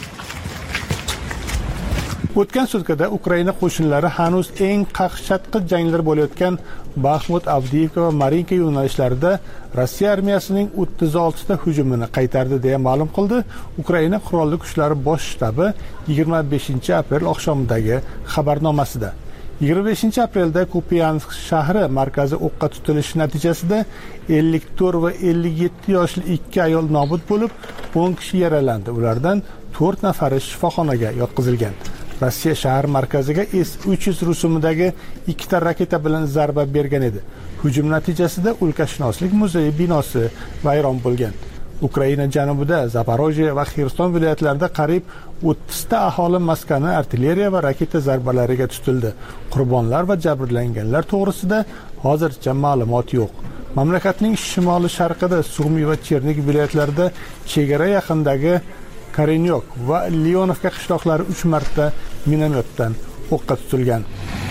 S1: O'tgan sutkada Ukraina qo'shinlari hanuz eng qaqshatqich janglar bo'layotgan Baxmut, Avdiivka va Marinka yo'nalishlarida Rossiya armiyasining o'ttiz oltita hujumini qaytardi deya ma'lum qildi Ukraina qurolli kuchlari bosh shtabi yigirma beshinchi aprel oqshomidagi xabarnomasida. yigirma beshinchi aprelda Kupiansk shahri markazi o'qqa tutilishi natijasida ellik to'rt va ellik yetti yoshli ikki ayol nobud bo'lib, o'n kishi yaralandi. Ulardan to'rt nafari shifoxonaga yotqizilgan. Rossiya shahar markaziga S uch yuz rusumidagi ikkita raketa bilan zarba bergan edi. Hujum natijasida Ulkashunoslik muzeyi binosi vayron bo'lgan. Ukraina janubida Zaporojye va Xerson viloyatlarida qariyb o'ttiz ta aholi maskani artilleriya va raketa zarbalariga tutildi. Qurbonlar va jabrlanganlar to'g'risida hozircha ma'lumot yo'q. Mamlakatning shimoli sharqida Sumy va Chernig viloyatlarida chegara yaqinidagi Karenyok va Leonovka qishloqlari uch marta minomyotdan o'qqa tutilgan.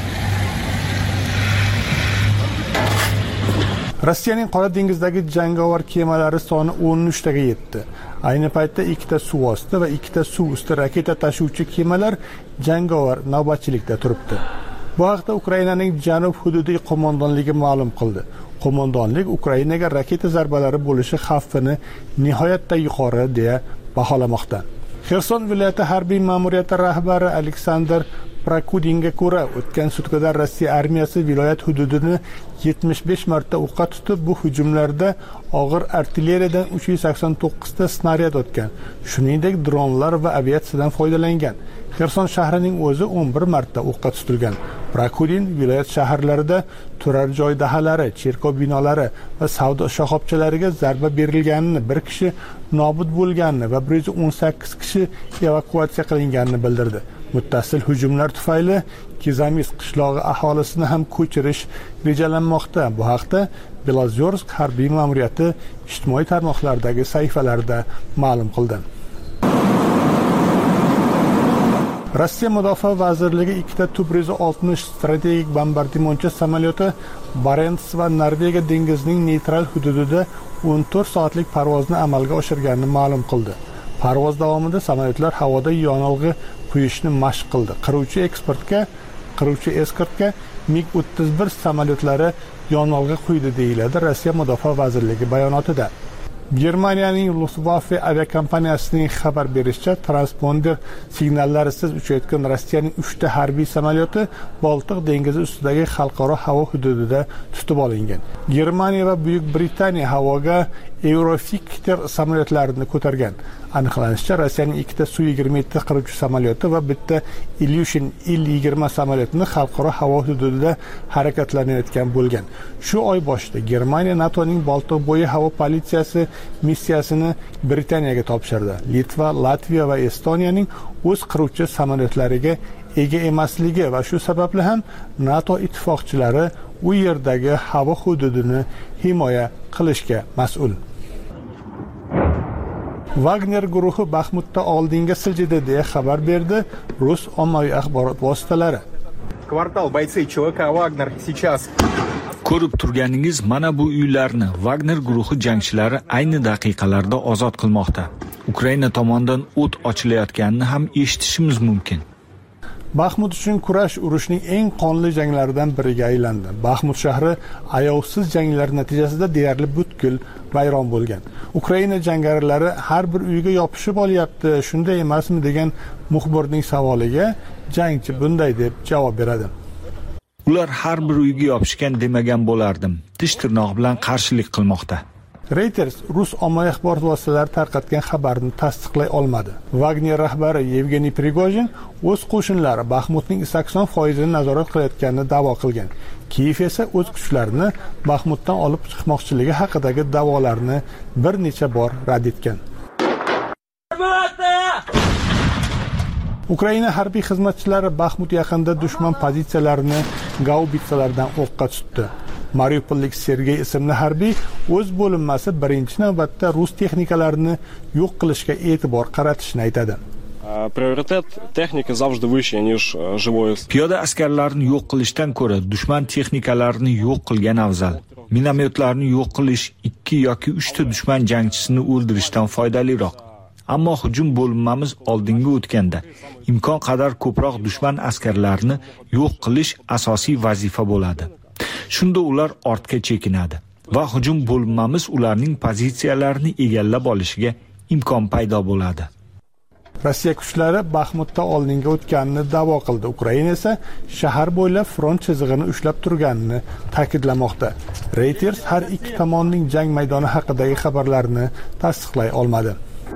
S1: Rossiyaning Qora dengizdagi jangovar kemalari soni o'n uch taga yetdi. Ayni paytda ikkita suvosti va ikkita suv usti raketa tashuvchi kemalar jangovar navbatchilikda turibdi. Bu haqda Ukrainaning janub hududiy qo'mondonligi ma'lum qildi. Qo'mondonlik Ukrainaga raketa zarbalari bo'lishi xavfini nihoyatda yuqori deya baholamoqda. Xerson viloyati harbiy ma'muriyati rahbari Aleksandr Prakudinga ko'ra, o'tgan sutkada Rossiya armiyasi viloyat hududini yetmish besh marta o'qqa tutib, bu hujumlarda og'ir artilleriyadan uch yuz sakson to'qqiz ta snaryad o'tgan. Shuningdek, dronlar va aviatsiyadan foydalangan. Xerson shahrining o'zi o'n bir marta o'qqa tutilgan. Prakudin viloyat shaharlarida turar joy dahalari, cherkov binolari va savdo shoxobchalariga zarba berilganini, bir kishi nobud bo'lganini va bir yuz o'n sakkiz kishi evakuatsiya qilinganini bildirdi. Muttasil hujumlar tufayli Kizamis qishlog'i aholisini ham ko'chirish rejalanmoqda. Bu haqda Belozorsk harbiy ma'muriyati ijtimoiy tarmoqlardagi sahifalarida ma'lum qildi. Rossiya Mudofaa vazirligi ikkita Tu bir oltmish strategik bombardimonchi samolyoti Barents va Norvegiya dengizining neytral hududida o'n to'rt soatlik parvozni amalga oshirganini ma'lum qildi. Parvoz davomida samolyotlar havoda yonilg'i quyishni mashq qildi. Qiruvchi ekspertga, qiruvchi eskortga mig o'ttiz bir samolyotlari yonilg'i quydi deyiladi Rossiya Mudofaa vazirligi bayonotida. Germaniyaning Luftwaffe aviakompaniyasining xabar berishicha, transponder signallarisiz uchayotgan Rossiyaning uchta harbiy samolyoti Boltiq dengizi ustidagi xalqaro havo hududida tutib olingan. Germaniya va Buyuk Britaniya havoga Eurofighter samolyotlarini ko'targan. Aniqlanishicha, Rossiyaning ikkita Su yigirma yetti qiruvchi samolyoti va bitta Ilyushin Il yigirma samolyotini xalqaro havo hududida harakatlanayotgan bo'lgan. Shu oy boshida Germaniya NATOning Boltiq bo'yi havo politsiyasi missiyasini Britaniyaga topshirdi. Litva, Latviya va Estoniyaning o'z qiruvchi samolyotlariga ega emasligi va shu sababli ham NATO ittifoqchilari u yerdagi havo hududini himoya qilishga mas'ul. Wagner guruhi Baxmutda oldinga siljidi deya xabar berdi Rus ommaviy axborot vositalari.
S15: Kvartal бойцы ЧВК Wagner сейчас.
S10: Ko'rib turganingiz mana bu uylarni Wagner guruhi jangchilari ayni daqiqalarda ozod qilmoqda. Ukraina tomonidan o't ochilayotganini ham eshitishimiz mumkin.
S1: Baxmut uchun kurash urushning eng qonli janglaridan biriga aylandi. Baxmut shahri ayovsiz janglar natijasida deyarli butkul vayron bo'lgan. Ukraina jangarilar har bir uyga yopishib olyapti, shunday emasmi degan muxbirning savoliga jangchi bunday deb javob beradi.
S10: Ular har bir uyga yopishgan demagan bo'lardim. Tish tirnoq bilan qarshilik qilmoqda.
S1: Reuters Rus ommaviy axborot vositalari tarqatgan xabarni tasdiqlay olmadi. Wagner rahbari Yevgeniy Prigojin o'z qo'shinlari Baxmutning sakson foiz ni nazorat qilayotganini da'vo qilgan. Kiyev esa o'z kuchlarini Baxmutdan olib chiqmoqchiligi haqidagi da'volarni bir necha bor rad etgan. Ukraina harbiy xizmatchilari Baxmut yaqinida dushman pozitsiyalarini gaubitsalardan o'qqa tutdi. Mariupollik Sergey ismli harbiy o'z bo'linmasi birinchi navbatda rus texnikalarini yo'q qilishga e'tibor qaratishni aytadi.
S16: Prioritet texnika zavжди выше, ниж живое.
S10: Piyoda askarlarni yo'q qilishdan ko'ra dushman texnikalarini yo'q qilgan afzal. Minomyotlarni yo'q qilish ikki yoki uchta dushman jangchisini o'ldirishdan foydaliroq. Ammo hujum bo'linmamiz oldinga o'tganda imkon qadar ko'proq dushman askarlarini yo'q qilish asosiy vazifa bo'ladi. Shunda ular ortga chekinadi va hujum bo'linmamiz ularning pozitsiyalarini egallab olishiga imkon paydo bo'ladi.
S1: Rossiya kuchlari Baxmutda oldinga o'tganini da'vo qildi. Ukraina esa shahar bo'ylab front chizig'ini ushlab turganini ta'kidlamoqda. Reuters har ikki tomonning jang maydoni haqidagi xabarlarni tasdiqlay olmadi.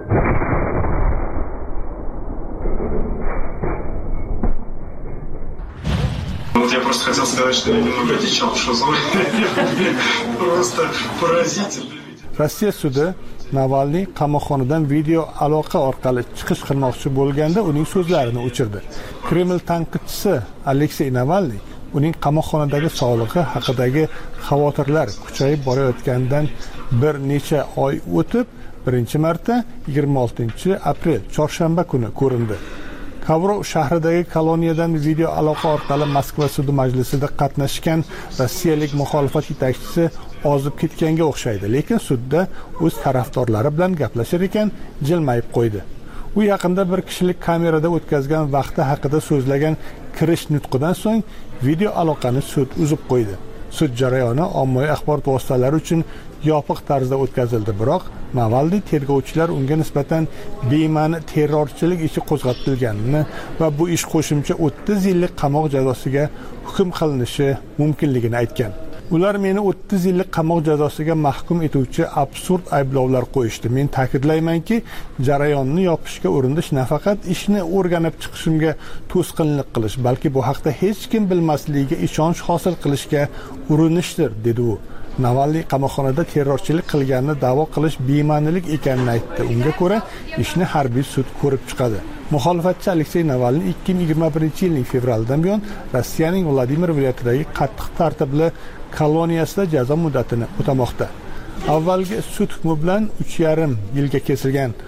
S17: Я просто хотел сказать, что я немного отвечал, что просто поразительно.
S1: Rossiya sudi Navalniy qamoqxonadan video aloqa orqali chiqish qilmoqchi bo'lganda uning so'zlarini o'chirdi. Kreml tanqidchisi Aleksey Navalniy uning qamoqxonadagi sog'lig'i haqidagi xavotirlar kuchayib borayotganidan bir necha oy o'tib, birinchi marta yigirma oltinchi aprel chorshanba kuni ko'rindi. Kavrov shahridagi koloniyadan video aloqa orqali Moskva sudi majlisida qatnashgan rossiyalik muxolifat yetakchisi ozib ketganga o'xshaydi, lekin sudda o'z tarafdorlari bilan gaplashar ekan jilmayib qo'ydi. U yaqinda bir kishilik kamerada o'tkazgan vaqti haqida so'zlagan kirish nutqidan so'ng video aloqani sud uzib qo'ydi. Sud jarayoni ommaviy axborot vositalari uchun yopiq tarzda o'tkazildi, biroq Navalniy tergovchilar unga nisbatan bema'ni terrorchilik ishi qo'zg'atilganini va bu ish qo'shimcha o'ttiz yillik qamoq jazosiga hukm qilinishi mumkinligini aytgan. Ular meni o'ttiz yillik qamoq jazosiga mahkum etuvchi absurd ayblovlar qo'yishdi. Men ta'kidlaymanki, jarayonni yopishga urinish nafaqat ishni o'rganib chiqishimga to'sqinlik qilish, balki bu haqda hech kim bilmasligiga ishonch hosil qilishga urinishdir, dedi u. Navalniy qamoqxonada terrorchilik qilganini da'vo qilish bema'nilik ekanini aytdi. Unga ko'ra, ishni harbiy sud ko'rib chiqadi. Muxolifatchi Aleksey Navalniy ikki ming yigirma birinchi yilning fevralidan buyon Rossiyaning Vladimir viloyatidagi qattiq tartibli koloniyasida jazo muddatini o'tamoqda. Avvalgi sud hukmi bilan uch yarim yilga kesilgan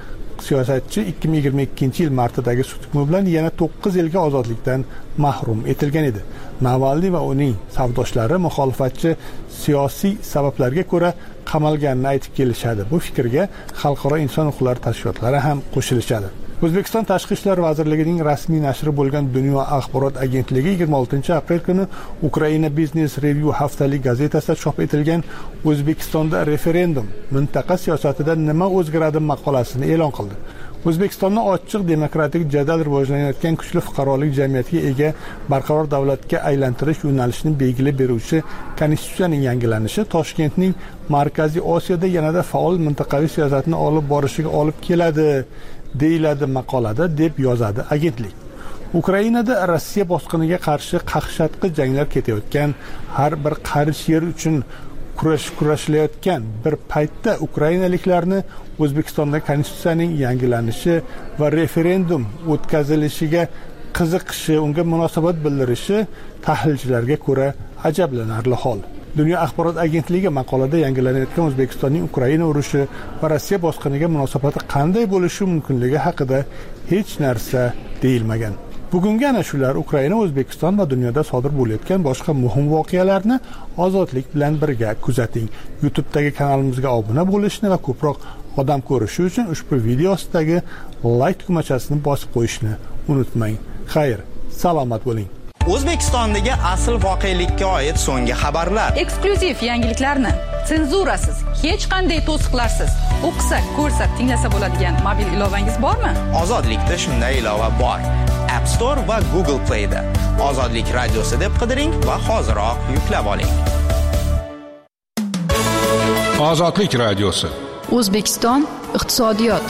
S1: siyosatchi ikki ming yigirma ikkinchi yil martidagi sud hukmi bilan yana to'qqiz yilga ozodlikdan mahrum etilgan edi. Navalniy va uning savdoshlari muxolifatchi siyosiy sabablarga ko'ra qamalganini aytib kelishadi. Bu fikrga xalqaro inson huquqlari tashkilotlari ham qo'shilishadi. O'zbekiston Tashqi ishlar vazirligining rasmiy nashri bo'lgan Dunyo axborot agentligi yigirma oltinchi aprel kuni Ukraina Business Review haftalik gazetasida chop etilgan O'zbekistonda referendum mintaqa siyosatida nima o'zgaradi maqolasini e'lon qildi. O'zbekistonni ochiq demokratik jadal rivojlanayotgan kuchli fuqarolik jamiyatiga ega barqaror davlatga aylantirish yo'nalishini belgilab beruvchi konstitutsiyaning yangilanishi Toshkentning Markaziy Osiyoda yanada faol mintaqaviy siyosatni olib borishiga olib keladi deyiladi maqolada, deb yozadi agentlik. Ukrainada Rossiya bosqiniga qarshi qaqshatqi janglar ketayotgan, har bir qarish yer uchun kurash kurashlayotgan bir paytda ukrainaliklarni O'zbekistonda konstitutsiyaning yangilanishi va referendum o'tkazilishiga qiziqishi, unga munosabat bildirishi tahlilchilarga ko'ra ajablanarli hol. Dunyo axborot agentligi maqolada yangilanayotgan O'zbekistonning Ukraina urushi va Rossiya bosqiniga munosabati qanday bo'lishi mumkinligi haqida hech narsa deyilmagan. Bugungi ana shular Ukraina, O'zbekiston va dunyoda sodir bo'layotgan boshqa muhim voqealarni ozodlik bilan birga kuzating. YouTube'dagi kanalimizga obuna bo'lishni va ko'proq odam ko'rishi uchun ushbu video ostidagi like tugmachasini bosib qo'yishni unutmang. Xayr, salomat bo'ling.
S18: O'zbekistondagi asl voqelikka oid so'nggi xabarlar,
S2: eksklyuziv yangiliklarni senzurasiz, hech qanday to'siqlarsiz o'qisa, ko'rsa, tinglasa bo'ladigan mobil ilovangiz bormi?
S18: Ozodlikda shunday ilova bor. App Store va Google Play da Ozodlik radiosi deb qidiring va hoziroq yuklab oling.
S19: Ozodlik radiosi.
S2: O'zbekiston iqtisodiyot.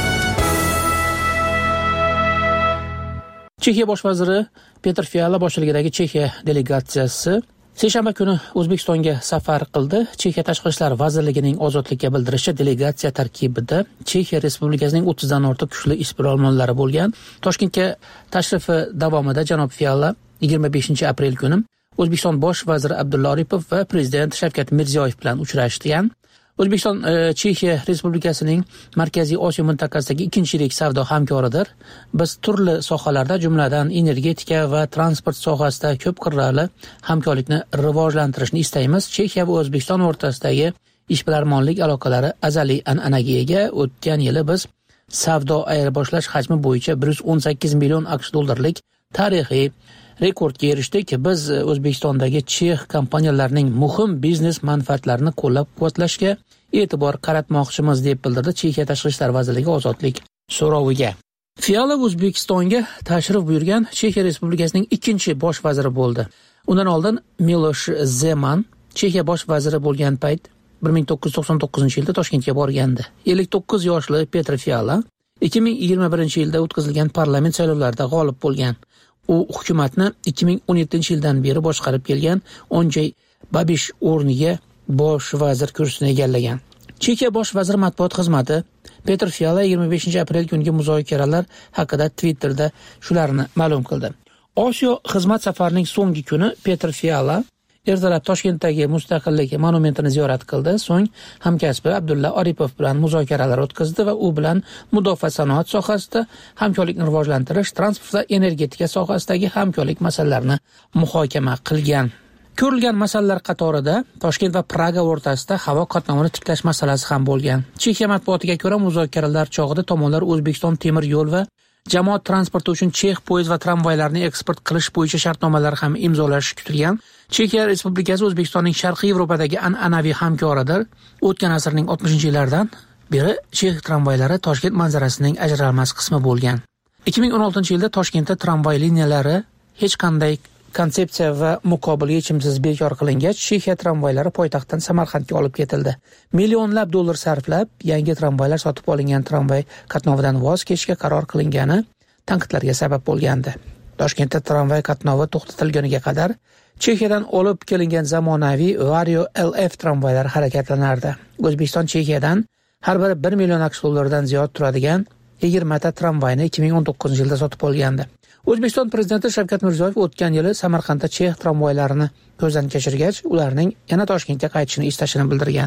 S6: Chexiya bosh vaziri Petr Fiala boshchiligidagi Chexiya delegatsiyasi seshanba kuni O'zbekistonga safar qildi. Chexiya Tashqi ishlar vazirligining ozodlikka bildirishicha, delegatsiya tarkibida Chexiya Respublikasining o'ttizdan ortiq kuchli ishbilarmonlari bo'lgan. Toshkentga tashrifi davomida janob Fiala yigirma beshinchi aprel kuni O'zbekiston bosh vaziri Abdulla Aripov va prezident Shavkat Mirziyoyev bilan uchrashgan. O'zbekiston e, Chexiya Respublikasining Markaziy Osiyo mintaqasidagi ikkinchi yirik savdo hamkoridir. Biz turli sohalarda, jumladan energetika va transport sohasida ko'p qirrali hamkorlikni rivojlantirishni istaymiz. Chexiya va O'zbekiston o'rtasidagi ishbilarmonlik aloqalari azaliy an'anaga ega. O'tgan yili biz savdo ayirboshlash hajmi bo'yicha bir yuz o'n sakkiz million aqsh dollarlik tarixiy rekordga erishdik. Biz O'zbekistondagi chex kompaniyalarining muhim biznes manfaatlarini qo'llab-quvvatlashga e'tibor qaratmoqchimiz, deb bildirdi Chexiya Tashqi ishlar vazirligi ozodlik so'roviga. Fiala O'zbekistonga tashrif buyurgan Chexiya Respublikasining ikkinchi bosh vaziri bo'ldi. Undan oldin Milosh Zeman Chexiya bosh vaziri bo'lgan payt bir ming to'qqiz yuz to'qson to'qqizinchi yilda Toshkentga borgandi. ellik to'qqiz yoshli Petr Fiala ikki ming yigirma birinchi yilda o'tkazilgan parlament saylovlarida g'olib bo'lgan. U hukumatni ikki ming o'n yettinchi yildan beri boshqarib kelgan, Onjay Babish o'rniga bosh vazir kursini egallagan. Chexiya bosh vazir matbuot xizmati Petr Fiala yigirma beshinchi aprel kungi muzokaralar haqida Twitterda shularni ma'lum qildi. Osiyo xizmat safarining so'nggi kuni Petr Fiala ertalab Toshkentdagi Mustaqillik monumentini ziyorat qildi. So'ng hamkasbi Abdulla Aripov bilan muzokaralar o'tkazdi va u bilan mudofaa sanoat sohasida hamkorlikni rivojlantirish, transport va energetika sohasidagi hamkorlik masalalarini muhokama qilgan. Ko'rilgan masalalar qatorida Toshkent va Praga o'rtasida havo qatnovini tiklash masalasi ham bo'lgan. Chexiya matbuotiga ko'ra, muzokaralar chog'ida tomonlar O'zbekiston temir yo'l va jamoat transporti uchun chex poyezd va tramvaylarni eksport qilish bo'yicha shartnomalar ham imzolashi kutilgan. Chexiya Respublikasi O'zbekistonning Sharqiy Yevropadagi an'anaviy hamkoridir. O'tgan asrning oltmishinchi yillaridan beri chex tramvaylari Toshkent manzarasining ajralmas qismi bo'lgan. ikki ming o'n oltinchi yilda Toshkentda tramvay liniyalari hech qanday konsepsiya va muqobil yechimsiz bekor qilingach, Chexiya tramvaylari poytaxtdan Samarqandga olib ketildi. Millionlab dollar sarflab yangi tramvaylar sotib olingan, tramvay qatnovidan voz kechishga qaror qilingani tanqidlarga sabab bo'lgandi. Toshkentda tramvay qatnovi to'xtatilganiga qadar Chexiyadan olib kelingan zamonaviy Vario L F tramvaylar harakatlanardi. O'zbekiston Chexiyadan har biri bir million aqsh dollaridan ziyod turadigan yigirma ta tramvayni ikki ming o'n to'qqizinchi yilda sotib olgandi. O'zbekiston prezidenti Shavkat Mirziyoyev o'tgan yili Samarqandda chex tramvaylarini ko'zdan kechirgach, ularning yana Toshkentga qaytishini istashini bildirgandi.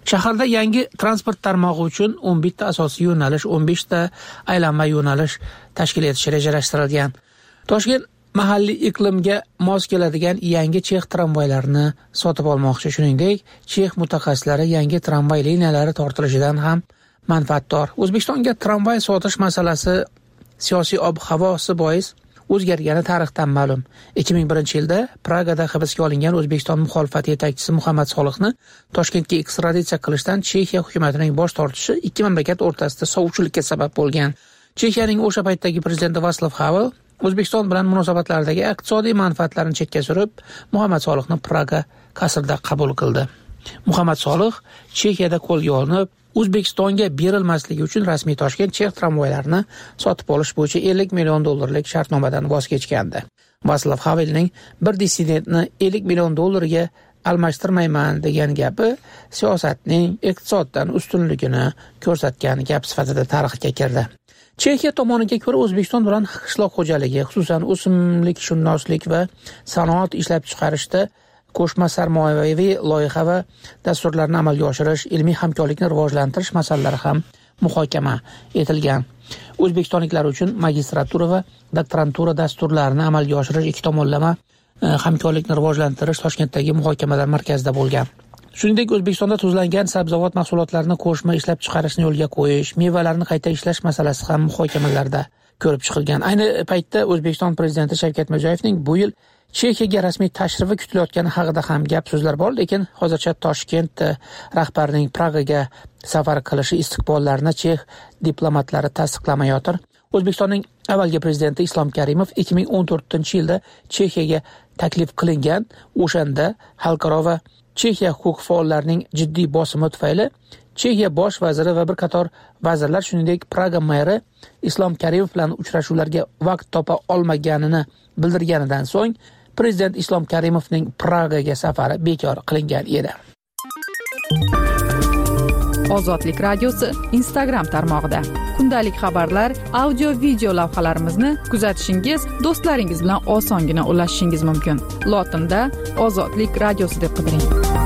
S6: Shaharda yangi transport tarmog'i uchun o'n bitta asosiy yo'nalish, o'n besh ta aylanma yo'nalish tashkil etish rejalashtirilgan. Toshkent mahalliy iqlimga mos keladigan yangi Chex tramvaylarini sotib olmoqchi. Shuningdek, Chex mutaxassislari yangi tramvay liniyalari tortilishidan ham manfaatdor. O'zbekistonga tramvay sotish masalasi siyosiy ob-havosi bois o'zgargani tarixdan ma'lum. ikki ming birinchi yilda Pragada hibsga olingan O'zbekiston muxolifati yetakchisi Muhammad Solihni Toshkentga ekstraditsiya qilishdan Chexiya hukumatining bosh tortishi ikki mamlakat o'rtasida sovuvchilikka sabab bo'lgan. Chexiyaning o'sha paytdagi prezidenti Václav Havel O'zbekiston bilan munosabatlardagi iqtisodiy manfaatlarni chetga surib, Muhammad Solihni Praga qasrida qabul qildi. Muhammad Solih Chexiyada qo'lga olinib, O'zbekistonga berilmasligi uchun rasmiy Toshkent Chex tramvaylarini sotib olish bo'yicha ellik million dollarlik shartnomadan voz kechgandi. Václav Havelning bir dissidentni ellik million dollarga almashtirmayman degan gapi siyosatning iqtisoddan ustunligini ko'rsatgan gap sifatida tarixga kirdi. Chexiya tomoniga ko'ra O'zbekiston bilan qishloq xo'jaligi, xususan o'simlikshunoslik va sanoat ishlab chiqarishda qo'shma sarmoyaviy loyiha va dasturlarni amalga oshirish, ilmiy hamkorlikni rivojlantirish masalalari ham muhokama etilgan. O'zbekistonliklar uchun magistratura va doktorantura dasturlarini amalga oshirish ikki tomonlama hamkorlikni rivojlantirish Toshkentdagi muhokamalar markazida bo'lgan. Shuningdek, O'zbekistonda tuzlangan sabzavot mahsulotlarini qo'shma ishlab chiqarishni yo'lga qo'yish, mevalarni qayta ishlash masalasi ham muhokamalarda ko'rib chiqilgan. Ayni paytda O'zbekiston prezidenti Shavkat Mirziyoyevning bu yil Chexiyaga rasmiy tashrifi kutilayotgani haqida ham gap so'zlar bor, lekin hozircha Toshkent rahbarining Pragaga safar qilishi istiqbollarini Chex diplomatlari tasdiqlamayotir. O'zbekistonning avvalgi prezidenti Islom Karimov ikki ming o'n to'rtinchi yilda Chexiyaga taklif qilingan, o'shanda xalqaro va Chexiya huquq faollarining jiddiy bosimi tufayli Chexiya bosh vaziri va bir qator vazirlar, shuningdek Praga meri Islom Karimov bilan uchrashuvlarga vaqt topa olmaganini bildirganidan so'ng prezident Islom Karimovning Pragaga safari bekor qilingan edi.
S2: Ozodlik radiosi Instagram tarmog'ida kundalik xabarlar, audio, video lavhalarimizni kuzatishingiz, do'stlaringiz bilan osongina ulashishingiz mumkin. Lotinda Ozodlik radiosi deb qidiring.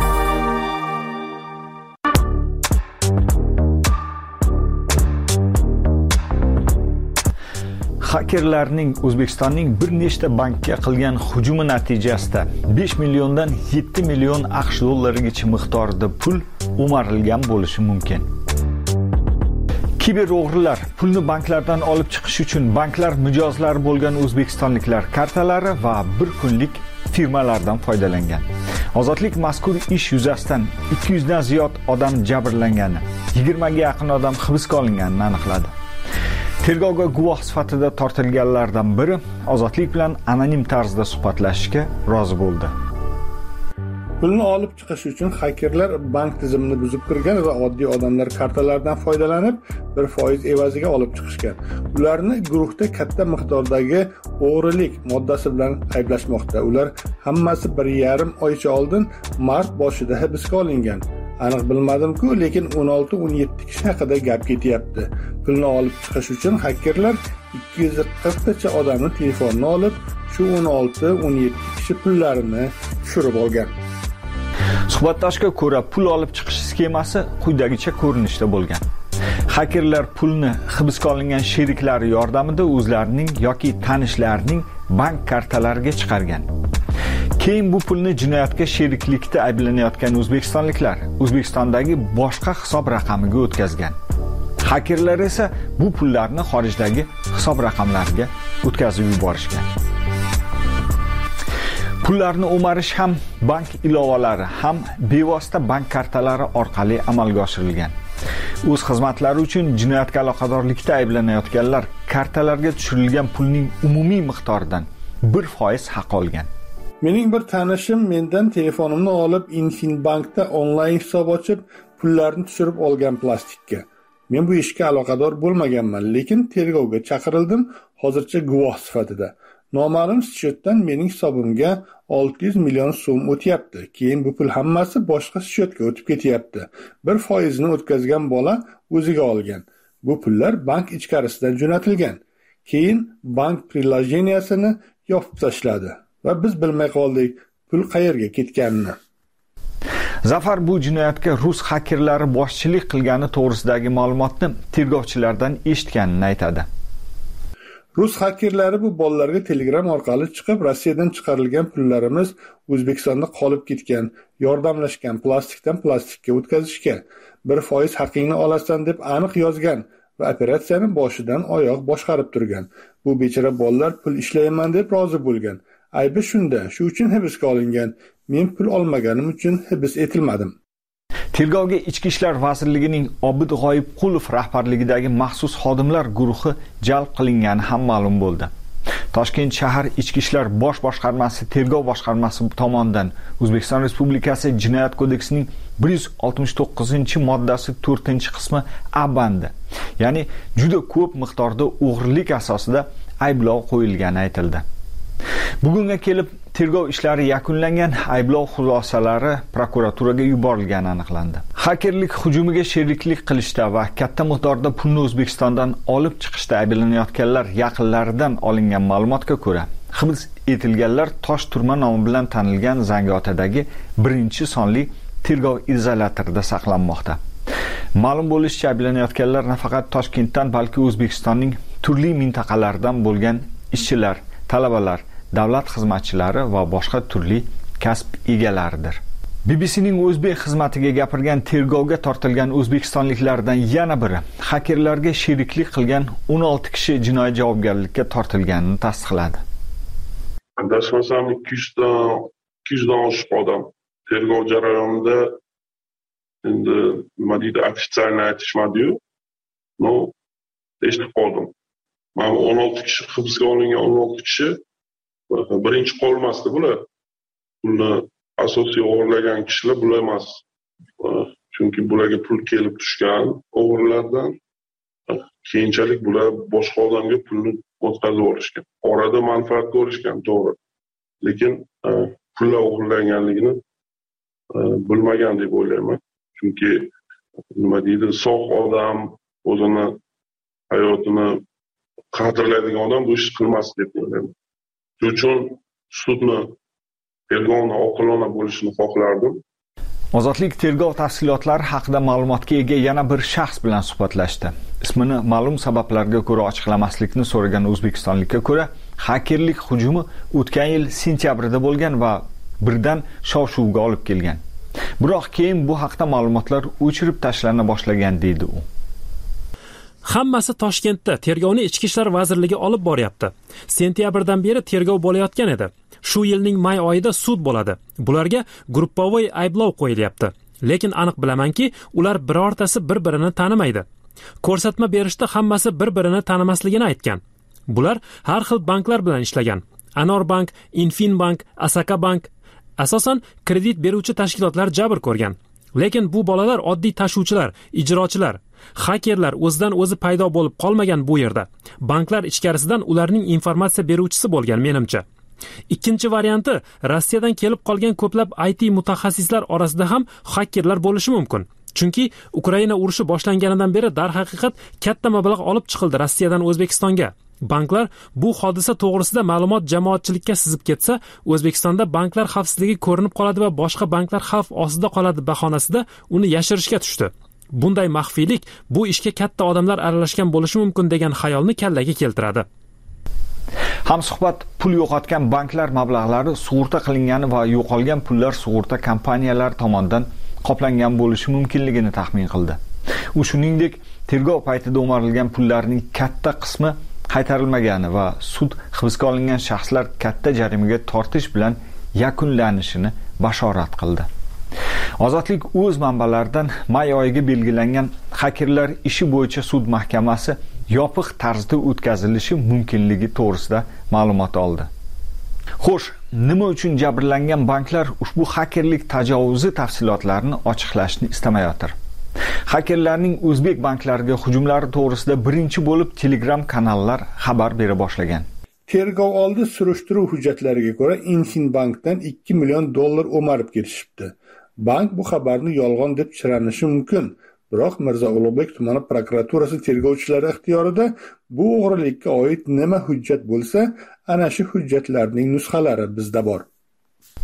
S10: Hakerlarning O'zbekistonning bir nechta bankka qilgan hujumi natijasida besh milliondan yetti million AQSh dollarigacha miqdorida pul o'marilgan bo'lishi mumkin. Kiber o'g'rilar pulni banklardan olib chiqish uchun banklar mijozlari bo'lgan o'zbekistonliklar kartalari va bir kunlik firmalardan foydalangan. Ozodlik mazkur ish yuzasidan ikki yuz dan ziyod odam jabrlangani, yigirma ga yaqin odam hibsga olinganini aniqladi. Tergovga guvoh sifatida tortilganlardan biri Ozodlik bilan anonim tarzda suhbatlashishga rozi bo'ldi.
S1: Pulni olib chiqish uchun hakerlar bank tizimini buzib kirgan va oddiy odamlar kartalardan foydalanib bir foiz evaziga olib chiqishgan. Ularni guruhda katta miqdordagi o'g'rilik moddasi bilan ayblashmoqda. Ular hammasi bir yarim oycha oldin mart boshida hibsga olingan. Aniq bilmadim-ku, lekin o'n olti o'n yetti kishi haqida gap ketyapti. Pulni olib chiqish uchun hakerlar ikki yuz qirq tacha odamning telefonini olib, shu o'n olti o'n yetti kishi pullarini tushirib olgan.
S10: Suhbatdoshga ko'ra, pul olib chiqish sxemasi quyidagicha ko'rinishda bo'lgan. Hakerlar pulni hibsga olingan sheriklari yordamida o'zlarining yoki tanishlarining bank kartalariga chiqargan. Keyin bu pulni jinoyatga sheriklikda ayblanayotgan o'zbekistonliklar O'zbekistondagi boshqa hisob raqamiga o'tkazgan. Hakerlar esa bu pullarni xorijdagi hisob raqamlariga o'tkazib yuborishgan. Pullarni o'marish ham bank ilovalari, ham bevosita bank kartalari orqali amalga oshirilgan. O'z xizmatlari uchun jinoyatga aloqadorlikda ayblanayotganlar kartalarga tushirilgan pulning umumiy miqdoridan bir foiz haq olgan.
S1: Mening bir tanishim mendan telefonimni olib Infinbankda onlayn hisob ochib, pullarni tushirib olgan plastikka. Men bu ishga aloqador bo'lmaganman, lekin tergovga chaqirildim, hozircha guvoh sifatida. Noma'lum счетdan mening hisobimga olti yuz million so'm o'tyapti. Keyin bu pul hammasi boshqa счетga o'tib ketyapti. Bir foizini o'tkazgan bola o'ziga olgan. Bu pullar bank ichkarisidan jo'natilgan. Keyin bank prilojeniyasini yopib tashladi va biz bilmay qoldik pul qayerga ketganini.
S10: Zafar bu jinoyatga rus xakerlari boshchilik qilgani to'g'risidagi ma'lumotni tergovchilardan eshitganini aytadi.
S1: Rus xakerlari bu bolalarga Telegram orqali chiqib, Rossiyadan chiqarilgan pullarimiz O'zbekistonda qolib ketgan, yordamlashgan, plastikdan plastikka o'tkazishga, bir foiz haqingni olasan deb aniq yozgan va operatsiyani boshidan oyoq boshqarib turgan. Bu bechora bolalar pul ishlayman deb rozi bo'lgan. Aybi shunda, shu uchun hibsga olingan. Men pul olmaganim uchun hibs etilmadim.
S10: Tergovga Ichki ishlar vazirligining Obid G'oyibqulov rahbarligidagi maxsus xodimlar guruhi jalb qilingani ham ma'lum bo'ldi. Toshkent shahar Ichki ishlar bosh boshqarmasi tergov boshqarmasi tomonidan O'zbekiston Respublikasi Jinoyat kodeksining bir yuz oltmish to'qqizinchi moddasi to'rtinchi qismi A bandi, ya'ni juda ko'p miqdorda o'g'rilik asosida ayblov qo'yilgani aytildi. Bugunga kelib tergov ishlari yakunlangan, ayblov xulosalari prokuraturaga yuborilgani aniqlandi. Hakerlik hujumiga sheriklik qilishda va katta miqdorda pulni O'zbekistondan olib chiqishda ayblanayotganlar yaqinlaridan olingan ma'lumotga ko'ra, hibs etilganlar Tosh turma nomi bilan tanilgan Zangiotadagi birinchi sonli tergov izolyatorida saqlanmoqda. Ma'lum bo'lishicha, ayblanayotganlar nafaqat Toshkentdan, balki O'zbekistonning turli mintaqalaridan bo'lgan ishchilar, talabalar, davlat xizmatchilari va boshqa turli kasb egalaridir. B B C'ning o'zbek xizmatiga gapirgan tergovga tortilgan o'zbekistonliklardan yana biri hakerlarga sheriklik qilgan o'n olti kishi jinoiy javobgarlikka tortilganini tasdiqladi.
S20: Adashmasam ikki yuz dan oshiq odam tergov jarayonida, endi nima deydi, ofitsialni aytishmadi-yu, no, eshitib qoldim. Mana o'n olti kishi hibsga olingan, o'n olti kishi birinchi qolmasdi bular. Pulni asosiy o'g'irlagan kishilar bular emas. Chunki bularga pul kelib tushgan o'g'irlardan. Keyinchalik bular boshqa odamga pulni o'tkazib olishgan. Orada manfaat ko'rishgan, to'g'ri. Lekin pullar o'g'irlanganligini bilmagan deb o'ylayman. Chunki nima deydi, sog' odam, o'zini hayotini qadrlaydigan odam bu ishni qilmas deb o'ylayman. Shuning uchun sudni tergovni oqilona bo'lishini xohlardim.
S10: Ozodlik tergov tafsilotlari haqida ma'lumotga ega yana bir shaxs bilan suhbatlashdi. Ismini ma'lum sabablarga ko'ra ochiqlamaslikni so'ragan o'zbekistonlikka ko'ra, hakerlik hujumi o'tgan yil sentyabrda bo'lgan va birdan shov-shuvga olib kelgan. Biroq keyin bu haqda ma'lumotlar o'chirib tashlana boshlagan deydi u.
S21: Hammasi Toshkentda tergovni Ichki ishlar vazirligi olib boryapti. Sentyabrdan beri tergov bo'layotgan edi. Shu yilning may oyida sud bo'ladi. Bularga gruppovoy ayblov qo'yilyapti. Lekin aniq bilamanki, ular birortasi bir-birini tanimaydi. Ko'rsatma berishda hammasi bir-birini tanimasligini aytgan. Bular har xil banklar bilan ishlagan. Anor bank, Infinbank, Asaka bank, asosan kredit beruvchi tashkilotlar jabr ko'rgan. Lekin bu bolalar oddiy tashuvchilar, ijrochilar, hakerlar o'zidan o'zi paydo bo'lib qolmagan bu yerda. Banklar ichkarisidan ularning informatsiya beruvchisi bo'lgan, menimcha. Ikkinchi varianti, Rossiyadan kelib qolgan ko'plab I T mutaxassislar orasida ham hakerlar bo'lishi mumkin. Chunki Ukraina urushi boshlanganidan beri darhaqiqat katta mablag' olib chiqildi Rossiyadan O'zbekistonga. Banklar bu hodisa to'g'risida ma'lumot jamoatchilikka sizib ketsa, O'zbekistonda banklar xavfsizligi ko'rinib qoladi va boshqa banklar xavf ostida qoladi bahonasida uni yashirishga tushdi. Bunday maxfiylik bu ishga katta odamlar aralashgan bo'lishi mumkin degan xayolni kallaga keltiradi.
S10: Hamsuhbat pul yo'qotgan banklar mablag'lari sug'urta qilingani va yo'qolgan pullar sug'urta kompaniyalari tomonidan qoplangan bo'lishi mumkinligini taxmin qildi. U shuningdek, tergov paytida o'marilgan pullarning katta qismi qaytarilmagani va sud hibsga olingan shaxslar katta jarimaga tortish bilan yakunlanishini bashorat qildi. Ozodlik o'z manbalaridan may oyiga belgilangan hakerlar ishi bo'yicha sud mahkamasi yopiq tarzda o'tkazilishi mumkinligi to'g'risida ma'lumot oldi. Xo'sh, nima uchun jabrlangan banklar ushbu hakerlik tajovuzi tafsilotlarini ochiqlashni istamayotir? Hakerlarning o'zbek banklariga hujumlari to'g'risida birinchi bo'lib Telegram kanallar xabar bera boshlagan.
S1: Tergov oldi surishtiruv hujjatlariga ko'ra Infinbankdan ikki million dollar o'marib ketishibdi. Bank bu xabarni yolg'on deb chiranishi mumkin. Biroq Mirzo Ulug'bek tumani prokuraturasi tergovchilari ixtiyorida bu o'g'rilikka oid nima hujjat bo'lsa, ana shu hujjatlarning nusxalari bizda bor.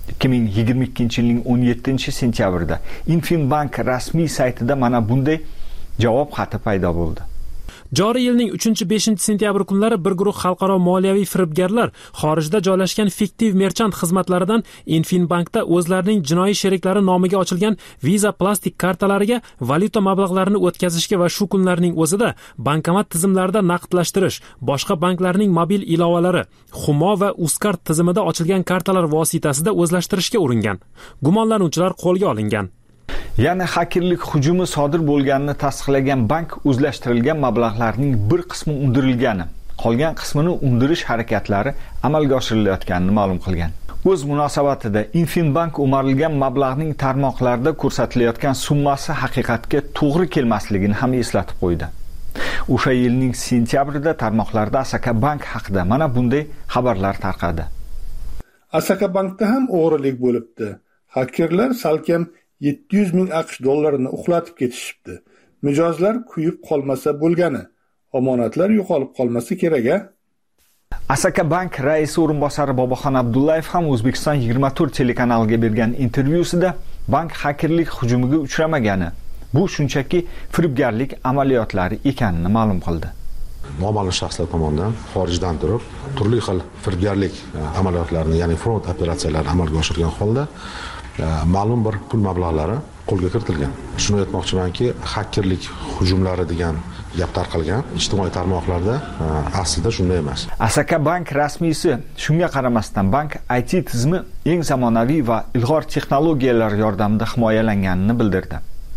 S10: ikki ming yigirma ikkinchi yilning o'n yettinchi sentyabrida Infinbank rasmiy saytida mana bunday javob xati paydo bo'ldi.
S21: Joriy yilning uchinchi beshinchi sentyabr kunlari bir guruh xalqaro moliyaviy firibgarlar xorijda joylashgan fiktiv merchant xizmatlaridan Infinbankda o'zlarining jinoiy sheriklari nomiga ochilgan Visa plastik kartalariga valyuta mablag'larini o'tkazishga va shu kunlarning o'zida bankomat tizimlarida naqdlashtirish, boshqa banklarning mobil ilovalari, Humo va Uzcard tizimida ochilgan kartalar vositasida o'zlashtirishga uringan. Gumonlanuvchilar qo'lga olingan.
S10: Ya'ni xakerlik hujumi sodir bo'lganini tasdiqlagan bank o'zlashtirilgan mablag'larning bir qismi undirilgani, qolgan qismini undirish harakatlari amalga oshirilayotganini ma'lum qilgan. O'z munosabatida Infinbank o'marilgan mablag'ning tarmoqlarda ko'rsatilayotgan summasi haqiqatga to'g'ri kelmasligini ham eslatib qo'ydi. O'sha yilning sentyabrida tarmoqlarda Asaka Bank haqida mana bunday xabarlar tarqadi.
S1: Asaka Bankda ham o'g'rilik bo'libdi. Hakerlar salkam yetti yuz ming aqsh dollarini uxlatib ketishibdi. Mijozlar kuyib qolmasa bo'lgani, omonatlar yo'qolib qolmasa kerak-a?
S10: Asaka Bank raisi o'rinbosari Boboxon Abdullayev ham O'zbekiston yigirma to'rt telekanaliga bergan intervyusida bank xakerlik hujumiga uchramagani, bu shunchaki firibgarlik amaliyotlari ekanini ma'lum qildi.
S3: Noma'lum shaxslar tomonidan xorijdan turib turli xil firibgarlik amaliyotlarini, ya'ni front operatsiyalarini amalga oshirgan holda ma'lum bir pul mablag'lari qo'lga kiritilgan. Shuni aytmoqchimanki, xakerlik hujumlari degan gap tarqalgan ijtimoiy tarmoqlarda aslida shunday emas.
S10: Asaka Bank rasmiysi shunga qaramasdan bank I T tizimi eng zamonaviy va ilg'or texnologiyalar yordamida himoyalanganini bildirdi.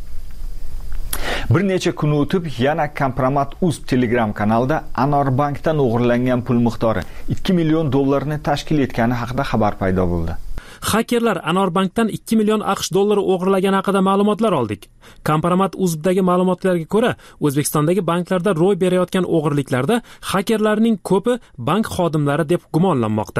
S10: Bir necha kun o'tib yana Kompromat.uz Telegram kanalida Anor Bankdan o'g'irlangan pul miqdori ikki million dollarni tashkil etgani haqida xabar paydo bo'ldi.
S21: Hakerlar Anor Bankdan ikki million aqsh dollari o'g'irlagani haqida ma'lumotlar oldik. Kompromat.uz'dagi ma'lumotlarga ko'ra, O'zbekistondagi banklarda ro'y berayotgan o'g'irliklarda hakerlarning ko'pi bank xodimlari deb gumonlanmoqda.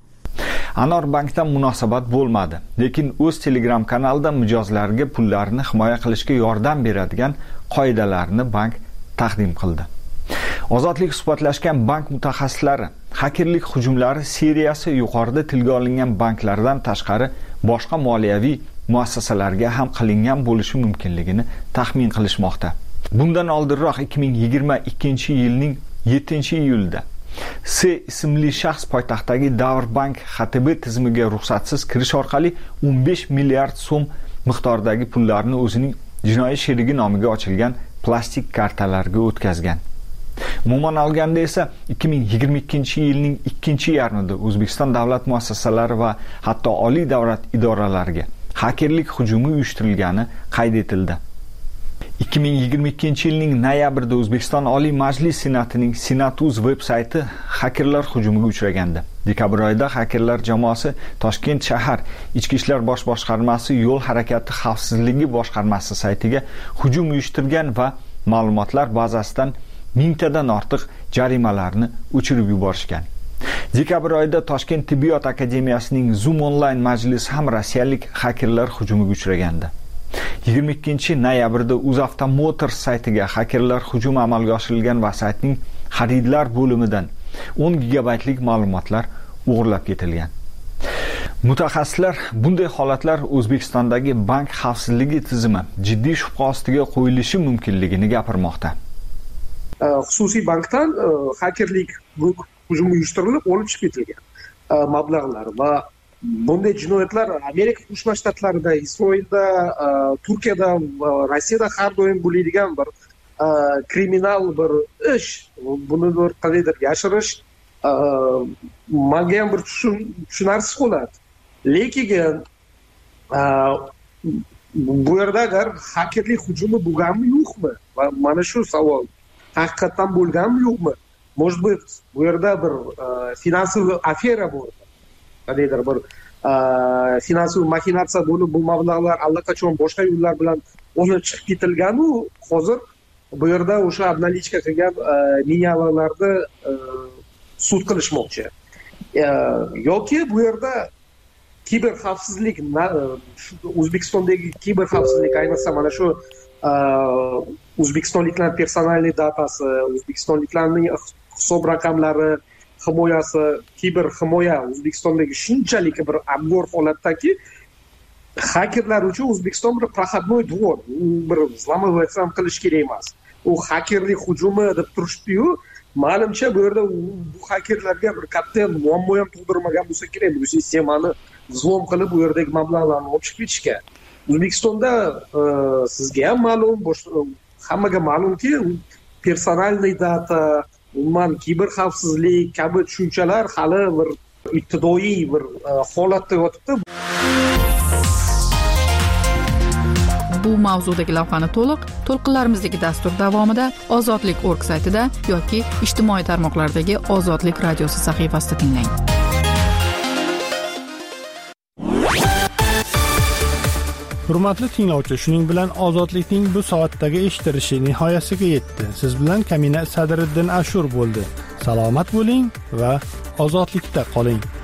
S10: Anor Bankdan munosabat bo'lmadi, lekin o'z Telegram kanalida mijozlarga pullarni himoya qilishga yordam beradigan qoidalarni bank taqdim qildi. Ozodlik suhbatlashgan bank mutaxassislari xakerlik hujumlari seriyasi yuqorida tilga olingan banklardan tashqari boshqa moliyaviy muassasalarga ham qilingan bo'lishi mumkinligini taxmin qilishmoqda. Bundan oldinroq ikki ming yigirma ikkinchi yilning yettinchi iyulida S ismli shaxs poytaxtdagi Davr Bank X T B tizimiga ruxsatsiz kirish orqali o'n besh milliard so'm miqdordagi pullarni o'zining jinoiy sherigi nomiga ochilgan plastik kartalarga o'tkazgan. Umuman olganda esa ikki ming yigirma ikkinchi yilning ikkinchi yarmida O'zbekiston davlat muassasalari va hatto oliy davlat idoralariga xakerlik hujumi uyushtirilgani qayd etildi. ikki ming yigirma ikkinchi yilning noyabrida O'zbekiston Oliy Majlis Senatining Senat.uz veb-sayti xakerlar hujumiga uchragandi. Dekabr oyida xakerlar jamoasi Toshkent shahar Ichki ishlar bosh boshqarmasi yo'l harakati xavfsizligi boshqarmasi saytiga hujum uyushtirgan va ma'lumotlar bazasidan mingtadan ortiq jarimalarni o'chirib yuborishgan. Dekabr oyida Toshkent tibbiyot akademiyasining Zoom onlayn majlisi ham rossiyalik xakerlar hujumiga uchragandi. yigirma ikkinchi noyabrda UzAvto Motors saytiga xakerlar hujumi amalga oshirilgan va saytning xaridlar bo'limidan o'n gigabaytlik ma'lumotlar o'g'irlab ketilgan. Mutaxassislar bunday holatlar O'zbekistondagi bank xavfsizligi tizimi jiddiy shubha ostiga qo'yilishi mumkinligini gapirmoqda.
S22: Xususiy bankdan xakerlik hujumi uyushtirilib olib chiqib ketilgan mablag'lar va bunday jinoyatlar Amerika Qo'shma Shtatlarida, Isroilda, Turkiyada, Rossiyada har doim bo'ladigan bir kriminal bir ish. Buni bir qandaydir yashirish menga ham bir tushunarsiz bo'ladi. Lekin bu yerda agar xakerlik hujumi bo'lganmi yo'qmi? Va mana shu savol haqiqatan bo'lganmi yo'qmi? Может быть, bu yerda bir finansiy afera bor. Qandaydir bir finansiy maxinatsiya bo'lib, bu mablag'lar allaqachon boshqa yo'llar bilan olib chiqib ketilgan-u, hozir bu yerda o'sha obnalichka qilgan miniyalarni sud qilishmoqchi. Yoki bu yerda kiber xavfsizlik, O'zbekistondagi kiber xavfsizlik, ayniqsa mana shu o'zbekistonliklar personalniy datasi, o'zbekistonliklarning hisob raqamlari himoyasi, kiber himoya O'zbekistondagi shunchalik bir abgor holatdaki, hakerlar uchun O'zbekiston bir proходной двор, bir взламывать ham qilish kerak emas. U hakerlik hujumi deb turishdi-yu, ma'lumcha bu yerda bu hakerlarga bir katta muammo ham tug'dirmagan bo'lsa kerak, bu sistemani vzlom qilib bu yerdagi mablag'larni olib chiqib ketishga. O'zbekistonda sizga ham ma'lum, hammaga ma'lumki, personalniy data, umuman kiber xavfsizlik kabi tushunchalar hali bir ibtidoiy bir holatda yotibdi.
S2: Bu mavzudagi lavhani to'liq to'lqinlarimizdagi dastur davomida ozodlik org saytida yoki ijtimoiy tarmoqlardagi Ozodlik radiosi sahifasida tinglang.
S1: Hurmatli tinglovchi, shuning bilan ozodlikning bu soatdagi eshitilishi nihoyasiga yetdi. Siz bilan Kamina Sadriddin Ashur bo'ldi. Salomat bo'ling va ozodlikda qoling.